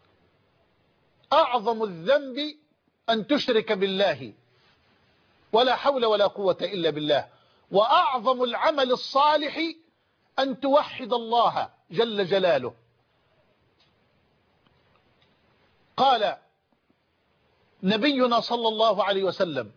أعظم الذنب أن تشرك بالله ولا حول ولا قوة إلا بالله، وأعظم العمل الصالح أن توحد الله جل جلاله. قال نبينا صلى الله عليه وسلم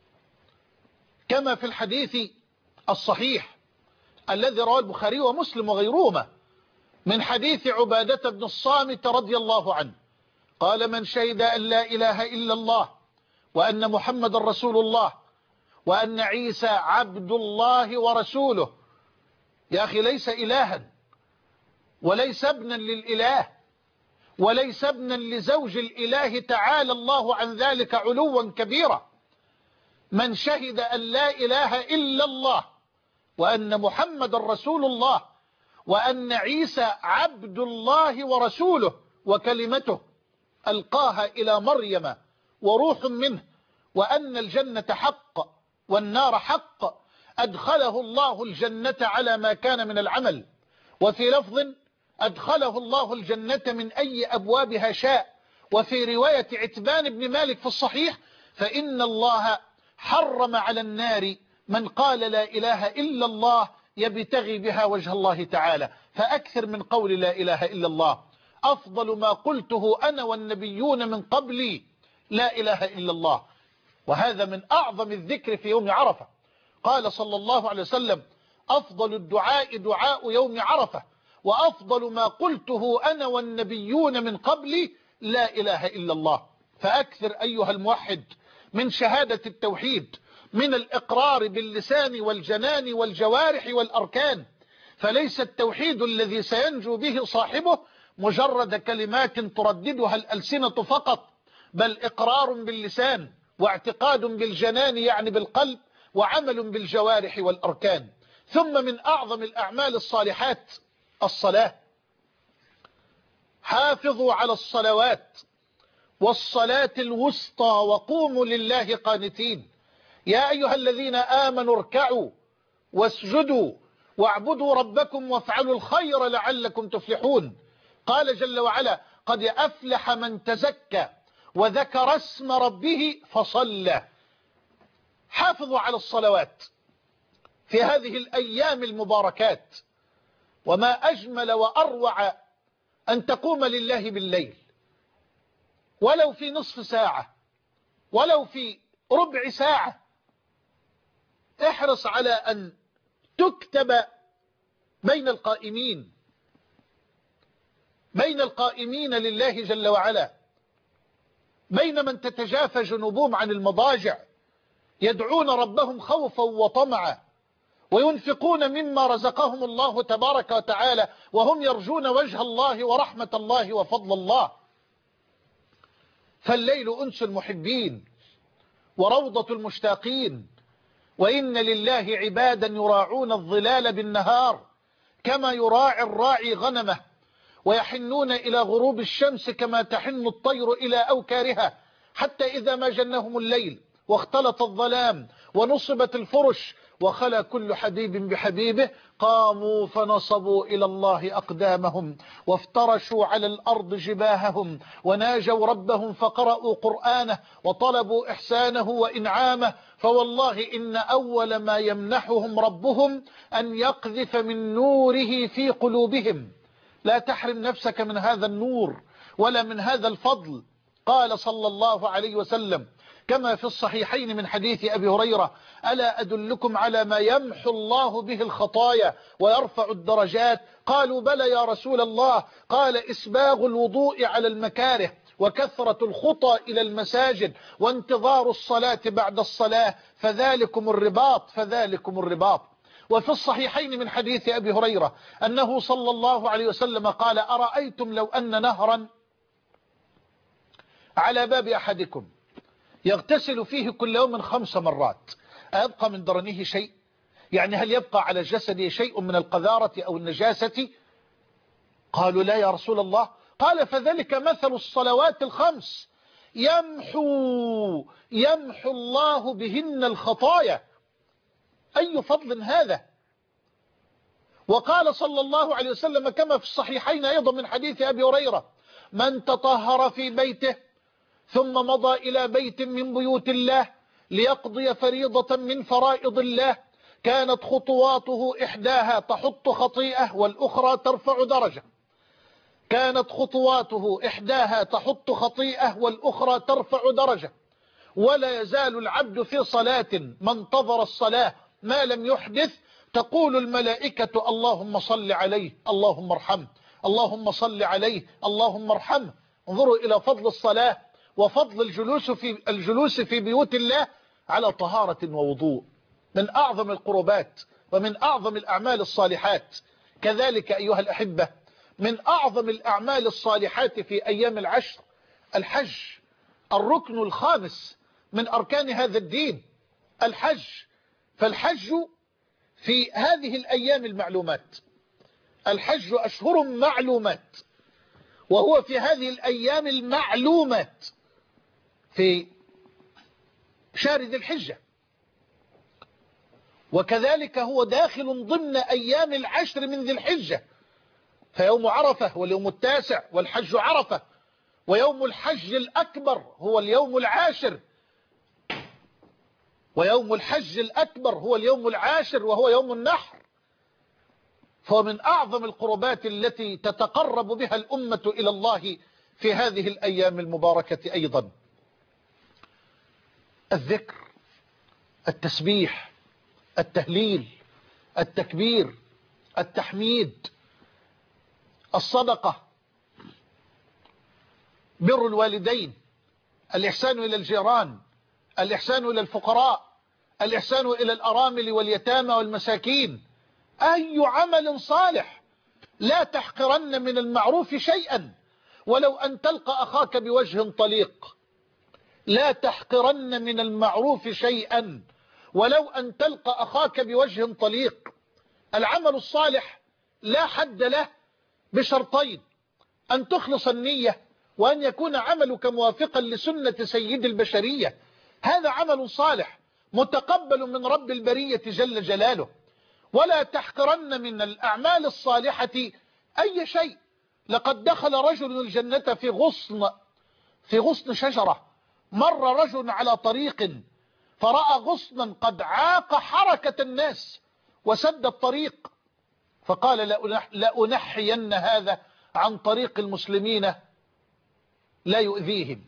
كما في الحديث الصحيح الذي رواه البخاري ومسلم وغيرهما من حديث عبادة بن الصامت رضي الله عنه قال: من شهد أن لا إله إلا الله وأن محمد رسول الله وأن عيسى عبد الله ورسوله. يا أخي، ليس إلها وليس ابنا للإله وليس ابنا لزوج الإله تعالى الله عن ذلك علوا كبيرا. من شهد أن لا إله إلا الله وأن محمد رسول الله وأن عيسى عبد الله ورسوله وكلمته ألقاها إلى مريم وروح منه، وأن الجنة حق والنار حق، أدخله الله الجنة على ما كان من العمل. وفي لفظ: أدخله الله الجنة من أي أبوابها شاء. وفي رواية عتبان بن مالك في الصحيح: فإن الله حرم على النار من قال لا إله إلا الله يبتغي بها وجه الله تعالى. فأكثر من قول لا إله إلا الله. أفضل ما قلته أنا والنبيون من قبلي لا إله إلا الله، وهذا من أعظم الذكر في يوم عرفة. قال صلى الله عليه وسلم: أفضل الدعاء دعاء يوم عرفة، وأفضل ما قلته أنا والنبيون من قبلي لا إله إلا الله. فأكثر أيها الموحد من شهادة التوحيد، من الإقرار باللسان والجنان والجوارح والأركان. فليس التوحيد الذي سينجو به صاحبه مجرد كلمات ترددها الألسنة فقط، بل إقرار باللسان واعتقاد بالجنان يعني بالقلب وعمل بالجوارح والأركان. ثم من أعظم الأعمال الصالحات الصلاة. حافظوا على الصلوات والصلاة الوسطى وقوموا لله قانتين. يا أيها الذين آمنوا اركعوا واسجدوا واعبدوا ربكم وافعلوا الخير لعلكم تفلحون. قال جل وعلا قد أفلح من تزكى وذكر اسم ربه فصلى. حافظوا على الصلوات في هذه الأيام المباركات، وما أجمل وأروع أن تقوم لله بالليل ولو في نصف ساعة ولو في ربع ساعة. احرص على أن تكتب بين القائمين لله جل وعلا، بين من تتجافى جنوبهم عن المضاجع يدعون ربهم خوفا وطمعا وينفقون مما رزقهم الله تبارك وتعالى وهم يرجون وجه الله ورحمة الله وفضل الله. فالليل أنس المحبين وروضة المشتاقين، وإن لله عبادا يراعون الظلال بالنهار كما يراعي الراعي غنمه، ويحنون إلى غروب الشمس كما تحن الطير إلى أوكارها، حتى إذا ما جنهم الليل واختلط الظلام ونصبت الفرش وخلى كل حبيب بحبيبه قاموا فنصبوا إلى الله أقدامهم وافترشوا على الأرض جباههم وناجوا ربهم فقرأوا قرآنه وطلبوا إحسانه وإنعامه. فوالله إن أول ما يمنحهم ربهم أن يقذف من نوره في قلوبهم. لا تحرم نفسك من هذا النور ولا من هذا الفضل. قال صلى الله عليه وسلم كما في الصحيحين من حديث أبي هريرة ألا أدلكم على ما يمحو الله به الخطايا ويرفع الدرجات؟ قالوا بلى يا رسول الله. قال إسباغ الوضوء على المكاره وكثرة الخطى إلى المساجد وانتظار الصلاة بعد الصلاة فذلكم الرباط. وفي الصحيحين من حديث أبي هريرة أنه صلى الله عليه وسلم قال أرأيتم لو أن نهرا على باب أحدكم يغتسل فيه كل يوم 5 مرات أيبقى من درنه شيء؟ يعني هل يبقى على جسده شيء من القذارة أو النجاسة؟ قالوا لا يا رسول الله. قال فذلك مثل الصلوات 5 يمحو الله بهن الخطايا. أي فضل هذا. وقال صلى الله عليه وسلم كما في الصحيحين أيضا من حديث أبي هريرة من تطهر في بيته ثم مضى إلى بيت من بيوت الله ليقضي فريضة من فرائض الله كانت خطواته إحداها تحط خطيئة والأخرى ترفع درجة. ولا يزال العبد في صلاة ما انتظر الصلاة ما لم يحدث تقول الملائكة اللهم صل عليه اللهم ارحمه اللهم صل عليه اللهم ارحمه. انظروا إلى فضل الصلاة وفضل الجلوس في بيوت الله على طهارة ووضوء، من أعظم القربات ومن أعظم الأعمال الصالحات. كذلك أيها الأحبة من أعظم الأعمال الصالحات في أيام العشر الحج، الركن الخامس من أركان هذا الدين الحج. فالحج في هذه الأيام المعلومات، الحج أشهر معلومات، وهو في هذه الأيام المعلومات في شهر ذي الحجة، وكذلك هو داخل ضمن أيام العشر من ذي الحجة. فيوم عرفة واليوم 9 والحج عرفة، ويوم الحج الأكبر هو اليوم العاشر، وهو يوم النحر. فمن أعظم القربات التي تتقرب بها الأمة إلى الله في هذه الأيام المباركة أيضا الذكر، التسبيح، التهليل، التكبير، التحميد، الصدقة، بر الوالدين، الإحسان إلى الجيران، الإحسان إلى الفقراء، الإحسان إلى الأرامل واليتامى والمساكين. أي عمل صالح لا تحقرن من المعروف شيئا ولو أن تلقى أخاك بوجه طليق. لا تحقرن من المعروف شيئا ولو أن تلقى أخاك بوجه طليق. العمل الصالح لا حد له بشرطين: أن تخلص النية وأن يكون عملك موافقا لسنة سيد البشرية. هذا عمل صالح متقبل من رب البرية جل جلاله. ولا تحقرن من الأعمال الصالحة أي شيء. لقد دخل رجل الجنة في غصن شجرة. مر رجل على طريق فرأى غصنا قد عاق حركة الناس وسد الطريق، فقال لأنحين هذا عن طريق المسلمين لا يؤذيهم،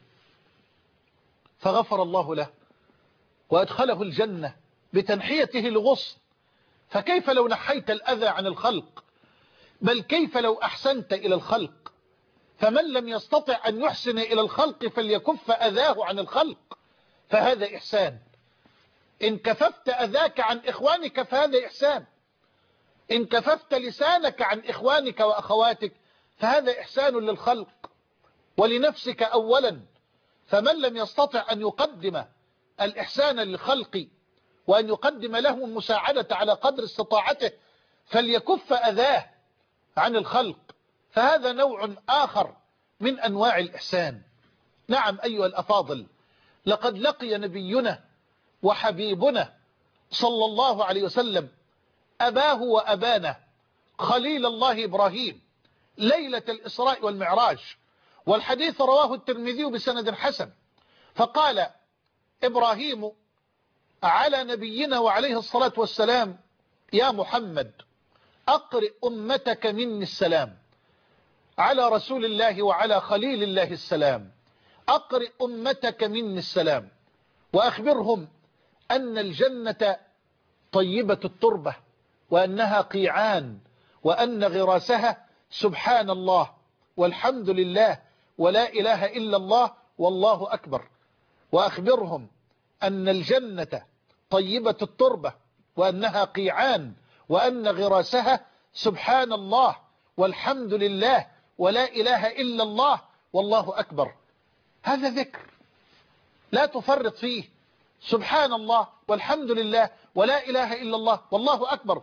فغفر الله له وأدخله الجنة بتنحيته لغصن. فكيف لو نحيت الأذى عن الخلق؟ بل كيف لو أحسنت إلى الخلق؟ فمن لم يستطع أن يحسن إلى الخلق فليكف أذاه عن الخلق، فهذا إحسان. إن كففت أذاك عن إخوانك فهذا إحسان. إن كففت لسانك عن إخوانك وأخواتك فهذا إحسان للخلق ولنفسك أولا. فمن لم يستطع أن يقدم الإحسان للخلق وأن يقدم لهم المساعدة على قدر استطاعته فليكف أذاه عن الخلق، فهذا نوع آخر من أنواع الإحسان. نعم أيها الأفاضل، لقد لقي نبينا وحبيبنا صلى الله عليه وسلم أباه وأبانا خليل الله إبراهيم ليلة الإسراء والمعراج، والحديث رواه الترمذي بسند حسن. فقال إبراهيم على نبينا وعليه الصلاة والسلام: يا محمد أقرئ أمتك مني السلام. على رسول الله وعلى خليل الله السلام. أقرئ أمتك مني السلام وأخبرهم أن الجنة طيبة التربة وأنها قيعان وأن غراسها سبحان الله والحمد لله ولا إله إلا الله والله أكبر. وأخبرهم أن الجنة طيبة التربة وأنها قيعان وأن غراسها سبحان الله والحمد لله ولا إله إلا الله والله أكبر. هذا ذكر لا تفرط فيه. سبحان الله والحمد لله ولا إله إلا الله والله أكبر.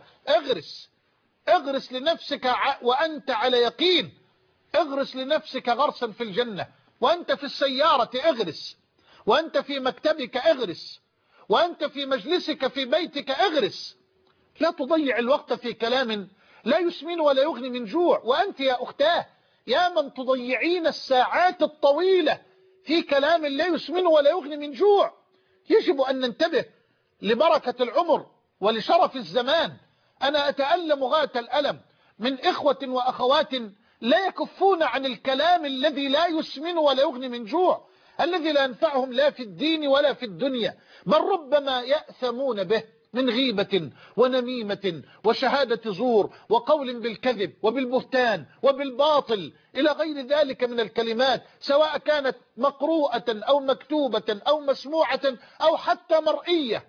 اغرس لنفسك وأنت على يقين. اغرس لنفسك غرسا في الجنة، وأنت في السيارة اغرس، وأنت في مكتبك اغرس، وأنت في مجلسك في بيتك اغرس. لا تضيع الوقت في كلام لا يسمن ولا يغني من جوع. وأنت يا أختاه يا من تضيعين الساعات الطويلة في كلام لا يسمن ولا يغني من جوع، يجب أن ننتبه لبركة العمر ولشرف الزمان. أنا أتألم غاية الألم من إخوة وأخوات لا يكفون عن الكلام الذي لا يسمن ولا يغني من جوع، الذي لا ينفعهم لا في الدين ولا في الدنيا، بل ربما يأثمون به من غيبة ونميمة وشهادة زور وقول بالكذب وبالبهتان وبالباطل إلى غير ذلك من الكلمات، سواء كانت مقروءة أو مكتوبة أو مسموعة أو حتى مرئية.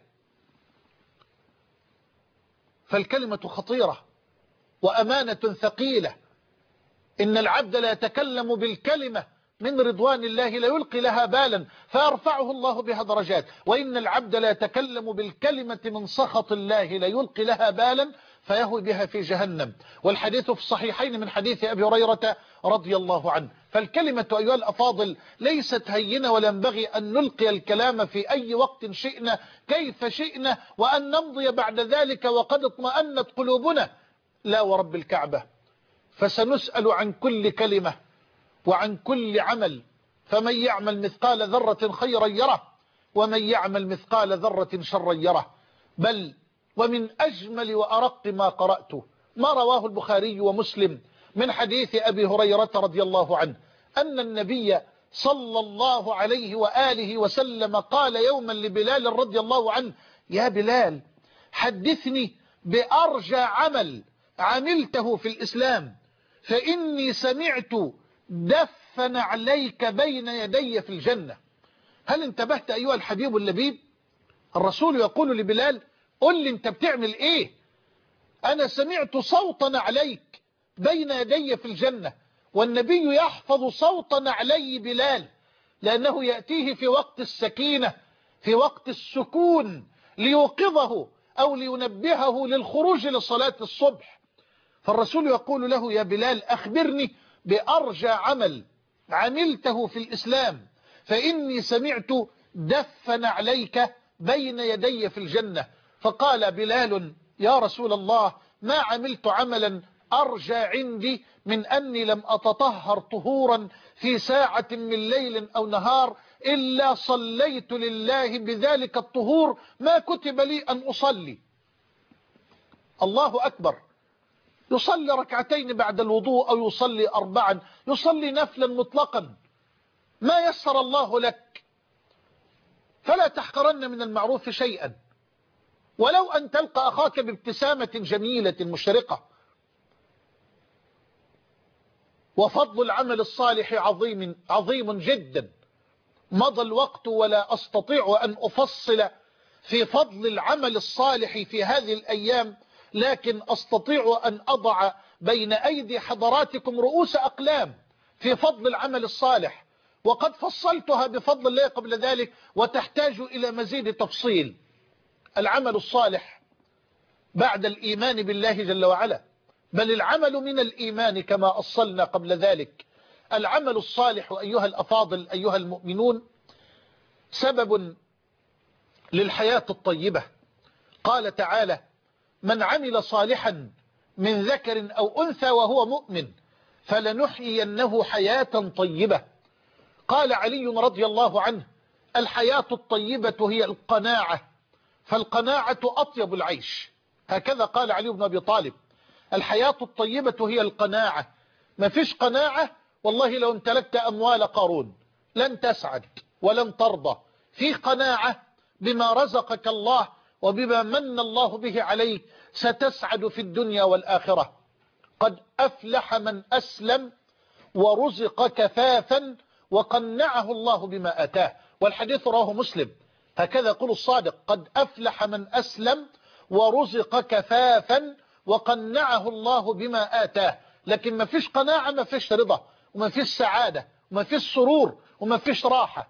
فالكلمة خطيرة وأمانة ثقيلة. إن العبد لا يتكلم بالكلمة من رضوان الله لا يلقي لها بالا فيرفعه الله بها درجات، وإن العبد لا يتكلم بالكلمة من سخط الله لا يلقي لها بالا فيهوي بها في جهنم. والحديث في الصحيحين من حديث أبي هريرة رضي الله عنه. فالكلمة أيها الأفاضل ليست هينة، ولا ينبغي أن نلقي الكلام في أي وقت شئنا كيف شئنا وأن نمضي بعد ذلك وقد اطمأنت قلوبنا. لا ورب الكعبة، فسنسأل عن كل كلمة وعن كل عمل. فمن يعمل مثقال ذرة خيرا يره ومن يعمل مثقال ذرة شرا يره. بل ومن أجمل وأرق ما قرأته ما رواه البخاري ومسلم من حديث أبي هريرة رضي الله عنه أن النبي صلى الله عليه وآله وسلم قال يوما لبلال رضي الله عنه: يا بلال حدثني بأرجى عمل عملته في الإسلام، فإني سمعت دفن عليك بين يدي في الجنة. هل انتبهت أيها الحبيب اللبيب؟ الرسول يقول لبلال: قل لي انت بتعمل ايه؟ أنا سمعت صوتا عليك بين يدي في الجنة. والنبي يحفظ صوتا علي بلال لأنه يأتيه في وقت السكينة في وقت السكون ليوقظه أو لينبهه للخروج لصلاة الصبح. فالرسول يقول له: يا بلال أخبرني بأرجى عمل عملته في الإسلام، فإني سمعت دفن عليك بين يدي في الجنة. فقال بلال يا رسول الله ما عملت عملا أرجى عندي من أني لم أتطهر طهورا في ساعة من ليل أو نهار إلا صليت لله بذلك الطهور ما كتب لي أن أصلي. الله أكبر. يصلي ركعتين بعد الوضوء أو يصلي 4، يصلي نفلا مطلقا، ما يسر الله لك. فلا تحقرن من المعروف شيئا، ولو أن تلقى أخاك بابتسامة جميلة مشرقة. وفضل العمل الصالح عظيم جدا. مضى الوقت ولا أستطيع أن أفصل في فضل العمل الصالح في هذه الأيام، لكن أستطيع أن أضع بين أيدي حضراتكم رؤوس أقلام في فضل العمل الصالح، وقد فصلتها بفضل الله قبل ذلك وتحتاج إلى مزيد تفصيل. العمل الصالح بعد الإيمان بالله جل وعلا، بل العمل من الإيمان كما أصلنا قبل ذلك. العمل الصالح أيها الأفاضل أيها المؤمنون سبب للحياة الطيبة. قال تعالى من عمل صالحا من ذكر أو أنثى وهو مؤمن فلنحيينه حياة طيبة. قال علي رضي الله عنه الحياة الطيبة هي القناعة، فالقناعة أطيب العيش. هكذا قال علي بن أبي طالب الحياة الطيبة هي القناعة. ما فيش قناعة والله لو امتلكت أموال قارون لن تسعد ولن ترضى. في قناعة بما رزقك الله وبما من الله به عليك ستسعد في الدنيا والآخرة. قد أفلح من أسلم ورزق كفافا وقنعه الله بما أتاه، والحديث رواه مسلم. هكذا يقول الصادق قد أفلح من أسلم ورزق كفافا وقنعه الله بما آتاه. لكن ما فيش قناعة، ما فيش رضا، وما فيش سعادة، وما فيش سرور، وما فيش راحة.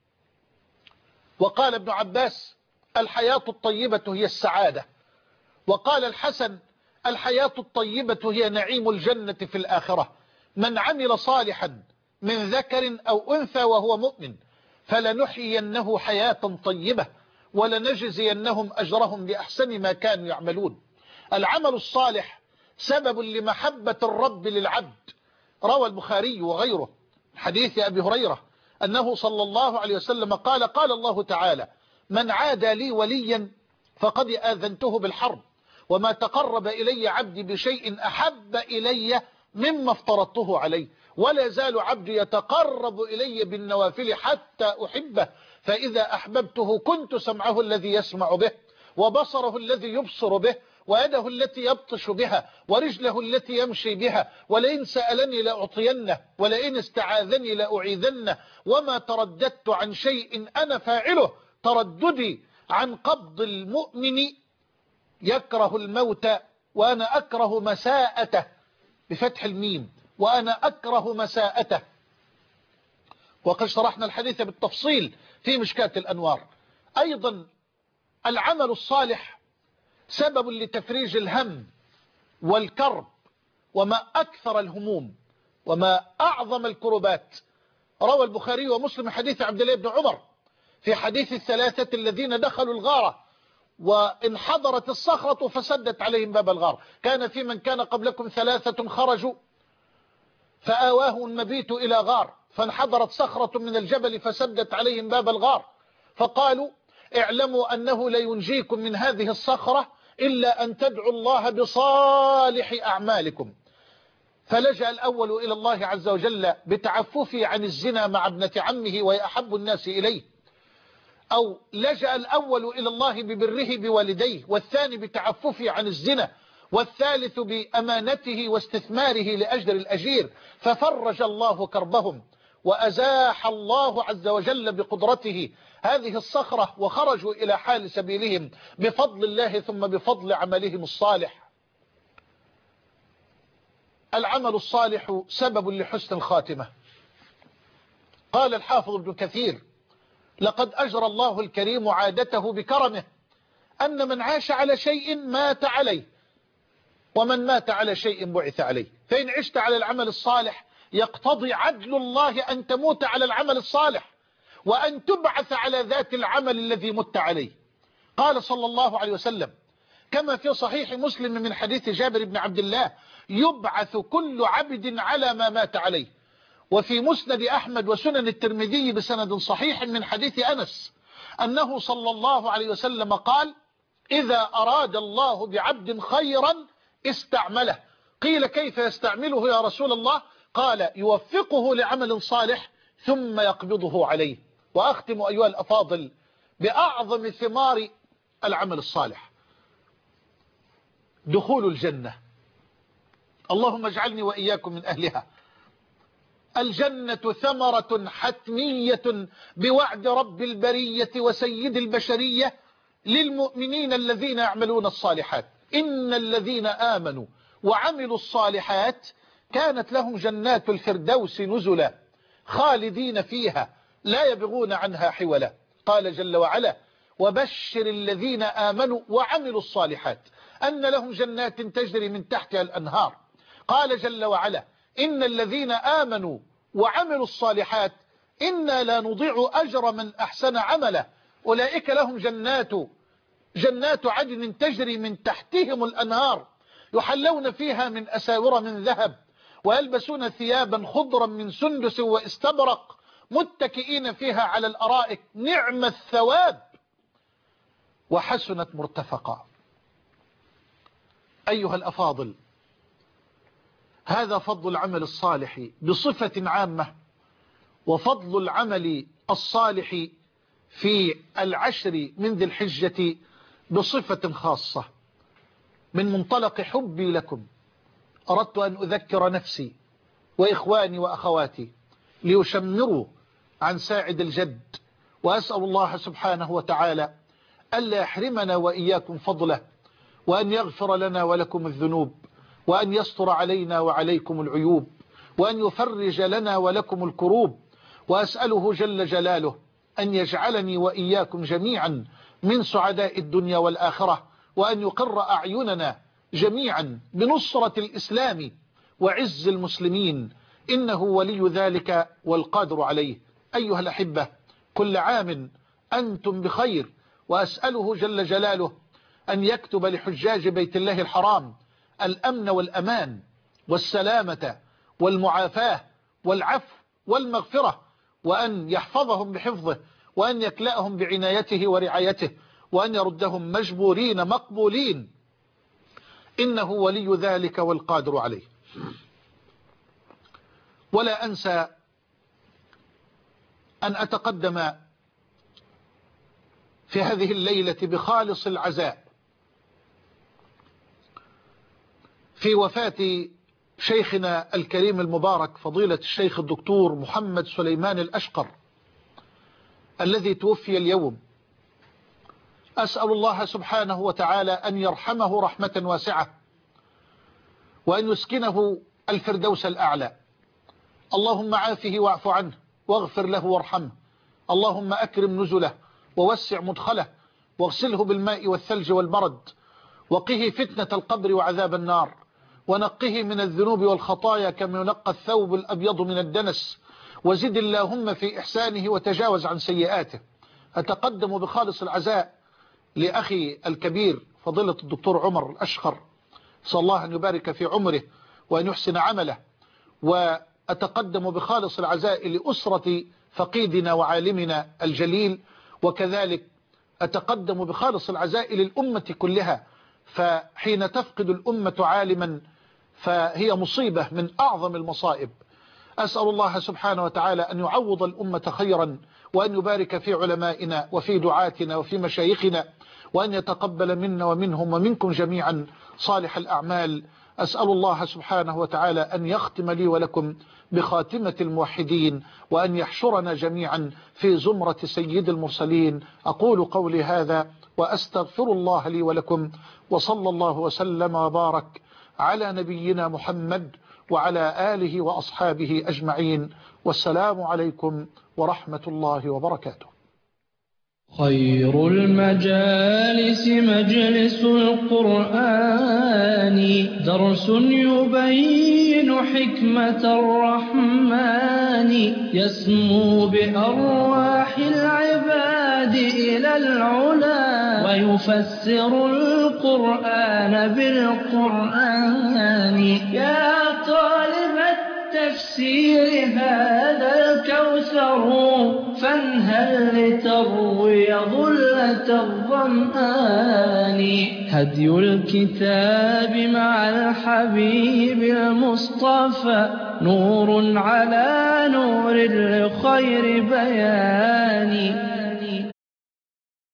وقال ابن عباس الحياة الطيبة هي السعادة. وقال الحسن الحياة الطيبة هي نعيم الجنة في الآخرة. من عمل صالحا من ذكر أو أنثى وهو مؤمن فلنحيينه حياة طيبة ولنجزينهم أجرهم بأحسن ما كانوا يعملون. العمل الصالح سبب لمحبة الرب للعبد. روى البخاري وغيره حديث أبي هريرة أنه صلى الله عليه وسلم قال قال الله تعالى من عادى لي وليا فقد آذنته بالحرب وما تقرب إلي عبدي بشيء أحب إلي مما افترضته عليه ولا يزال عبدي يتقرب إلي بالنوافل حتى أحبه فإذا أحببته كنت سمعه الذي يسمع به وبصره الذي يبصر به ويده التي يبطش بها ورجله التي يمشي بها ولئن سألني لأعطينه ولئن استعاذني لأعيذنه وما ترددت عن شيء أنا فاعله ترددي عن قبض المؤمن يكره الموت وأنا أكره مساءته بفتح الميم وأنا أكره مساءته. وقد شرحنا الحديث بالتفصيل في مشكاة الأنوار. أيضا العمل الصالح سبب لتفريج الهم والكرب وما أكثر الهموم وما أعظم الكربات. روى البخاري ومسلم حديث عبد الله بن عمر في حديث الثلاثة الذين دخلوا الغارة وانحضرت الصخرة فسدت عليهم باب الغار. كان في من كان قبلكم ثلاثة خرجوا فآواه المبيت إلى غار فانحضرت صخرة من الجبل فسدت عليهم باب الغار فقالوا اعلموا أنه لا ينجيكم من هذه الصخرة إلا أن تدعوا الله بصالح أعمالكم. فلجأ الأول إلى الله عز وجل بتعففه عن الزنا مع ابنة عمه وهي أحب الناس إليه، أو لجأ الأول إلى الله ببره بوالديه، والثاني بتعففه عن الزنا، والثالث بأمانته واستثماره لأجر الأجير، ففرج الله كربهم وأزاح الله عز وجل بقدرته هذه الصخرة وخرجوا إلى حال سبيلهم بفضل الله ثم بفضل عملهم الصالح. العمل الصالح سبب لحسن الخاتمة. قال الحافظ ابن كثير لقد أجرى الله الكريم عادته بكرمه أن من عاش على شيء مات عليه ومن مات على شيء بعث عليه. فإن عشت على العمل الصالح يقتضي عدل الله أن تموت على العمل الصالح وأن تبعث على ذات العمل الذي مت عليه. قال صلى الله عليه وسلم كما في صحيح مسلم من حديث جابر بن عبد الله: يبعث كل عبد على ما مات عليه. وفي مسند أحمد وسنن الترمذي بسند صحيح من حديث أنس أنه صلى الله عليه وسلم قال: إذا أراد الله بعبد خيرا استعمله. قيل: كيف يستعمله يا رسول الله؟ قال: يوفقه لعمل صالح ثم يقبضه عليه. وأختم أيها الأفاضل بأعظم ثمار العمل الصالح: دخول الجنة. اللهم اجعلني وإياكم من أهلها. الجنة ثمرة حتمية بوعد رب البرية وسيد البشرية للمؤمنين الذين يعملون الصالحات. إن الذين آمنوا وعملوا الصالحات كانت لهم جنات الفردوس نزلا خالدين فيها لا يبغون عنها حولا. قال جل وعلا: وبشر الذين آمنوا وعملوا الصالحات أن لهم جنات تجري من تحتها الأنهار. قال جل وعلا: إن الذين آمنوا وعملوا الصالحات إنا لا نضيع أجر من أحسن عملا أولئك لهم جنات عدن تجري من تحتهم الأنهار يحلون فيها من أساور من ذهب ويلبسون ثيابا خضرا من سندس واستبرق متكئين فيها على الأرائك نعم الثواب وحسنت مرتفقا. أيها الأفاضل، هذا فضل العمل الصالح بصفة عامة، وفضل العمل الصالح في العشر من ذي الحجة بصفة خاصة. من منطلق حبي لكم أردت أن أذكر نفسي وإخواني وأخواتي ليشمروا عن ساعد الجد، وأسأل الله سبحانه وتعالى ألا يحرمنا وإياكم فضله، وأن يغفر لنا ولكم الذنوب، وأن يستر علينا وعليكم العيوب، وأن يفرج لنا ولكم الكروب. وأسأله جل جلاله أن يجعلني وإياكم جميعا من سعداء الدنيا والآخرة، وأن يقر أعيننا جميعا بنصرة الإسلام وعز المسلمين، إنه ولي ذلك والقادر عليه. أيها الأحبة، كل عام أنتم بخير، وأسأله جل جلاله أن يكتب لحجاج بيت الله الحرام الأمن والأمان والسلامة والمعافاة والعفو والمغفرة، وأن يحفظهم بحفظه، وأن يكلأهم بعنايته ورعايته، وأن يردهم مجبورين مقبولين، إنه ولي ذلك والقادر عليه. ولا أنسى أن أتقدم في هذه الليلة بخالص العزاء في وفاة شيخنا الكريم المبارك فضيلة الشيخ الدكتور محمد سليمان الأشقر الذي توفي اليوم. أسأل الله سبحانه وتعالى أن يرحمه رحمة واسعة، وأن يسكنه الفردوس الأعلى. اللهم عافه واعف عنه واغفر له وارحمه. اللهم أكرم نزله ووسع مدخله واغسله بالماء والثلج والبرد، وقه فتنة القبر وعذاب النار، ونقه من الذنوب والخطايا كما ينقى الثوب الأبيض من الدنس، وزد اللهم في إحسانه وتجاوز عن سيئاته. أتقدم بخالص العزاء لأخي الكبير فضيلة الدكتور عمر الأشقر، صلى الله أن يبارك في عمره وأن يحسن عمله. وأتقدم بخالص العزاء لأسرة فقيدنا وعالمنا الجليل، وكذلك أتقدم بخالص العزاء للأمة كلها، فحين تفقد الأمة عالما فهي مصيبة من أعظم المصائب. أسأل الله سبحانه وتعالى أن يعوض الأمة خيرا، وأن يبارك في علمائنا وفي دعاتنا وفي مشايخنا، وأن يتقبل منا ومنهم ومنكم جميعا صالح الأعمال. أسأل الله سبحانه وتعالى أن يختم لي ولكم بخاتمة الموحدين، وأن يحشرنا جميعا في زمرة سيد المرسلين. أقول قولي هذا وأستغفر الله لي ولكم، وصلى الله وسلم وبارك على نبينا محمد وعلى آله وأصحابه أجمعين، والسلام عليكم ورحمة الله وبركاته. خير المجالس مجلس القرآن درس يبين حكمة الرحمن يسمو بأرواح العباد إلى العلا ويفسر القرآن بالقرآن يا طالب التفسير هذا الكوثر فانهل لتروي ظلة الظمآن هدي الكتاب مع الحبيب المصطفى نور على نور لخير بيان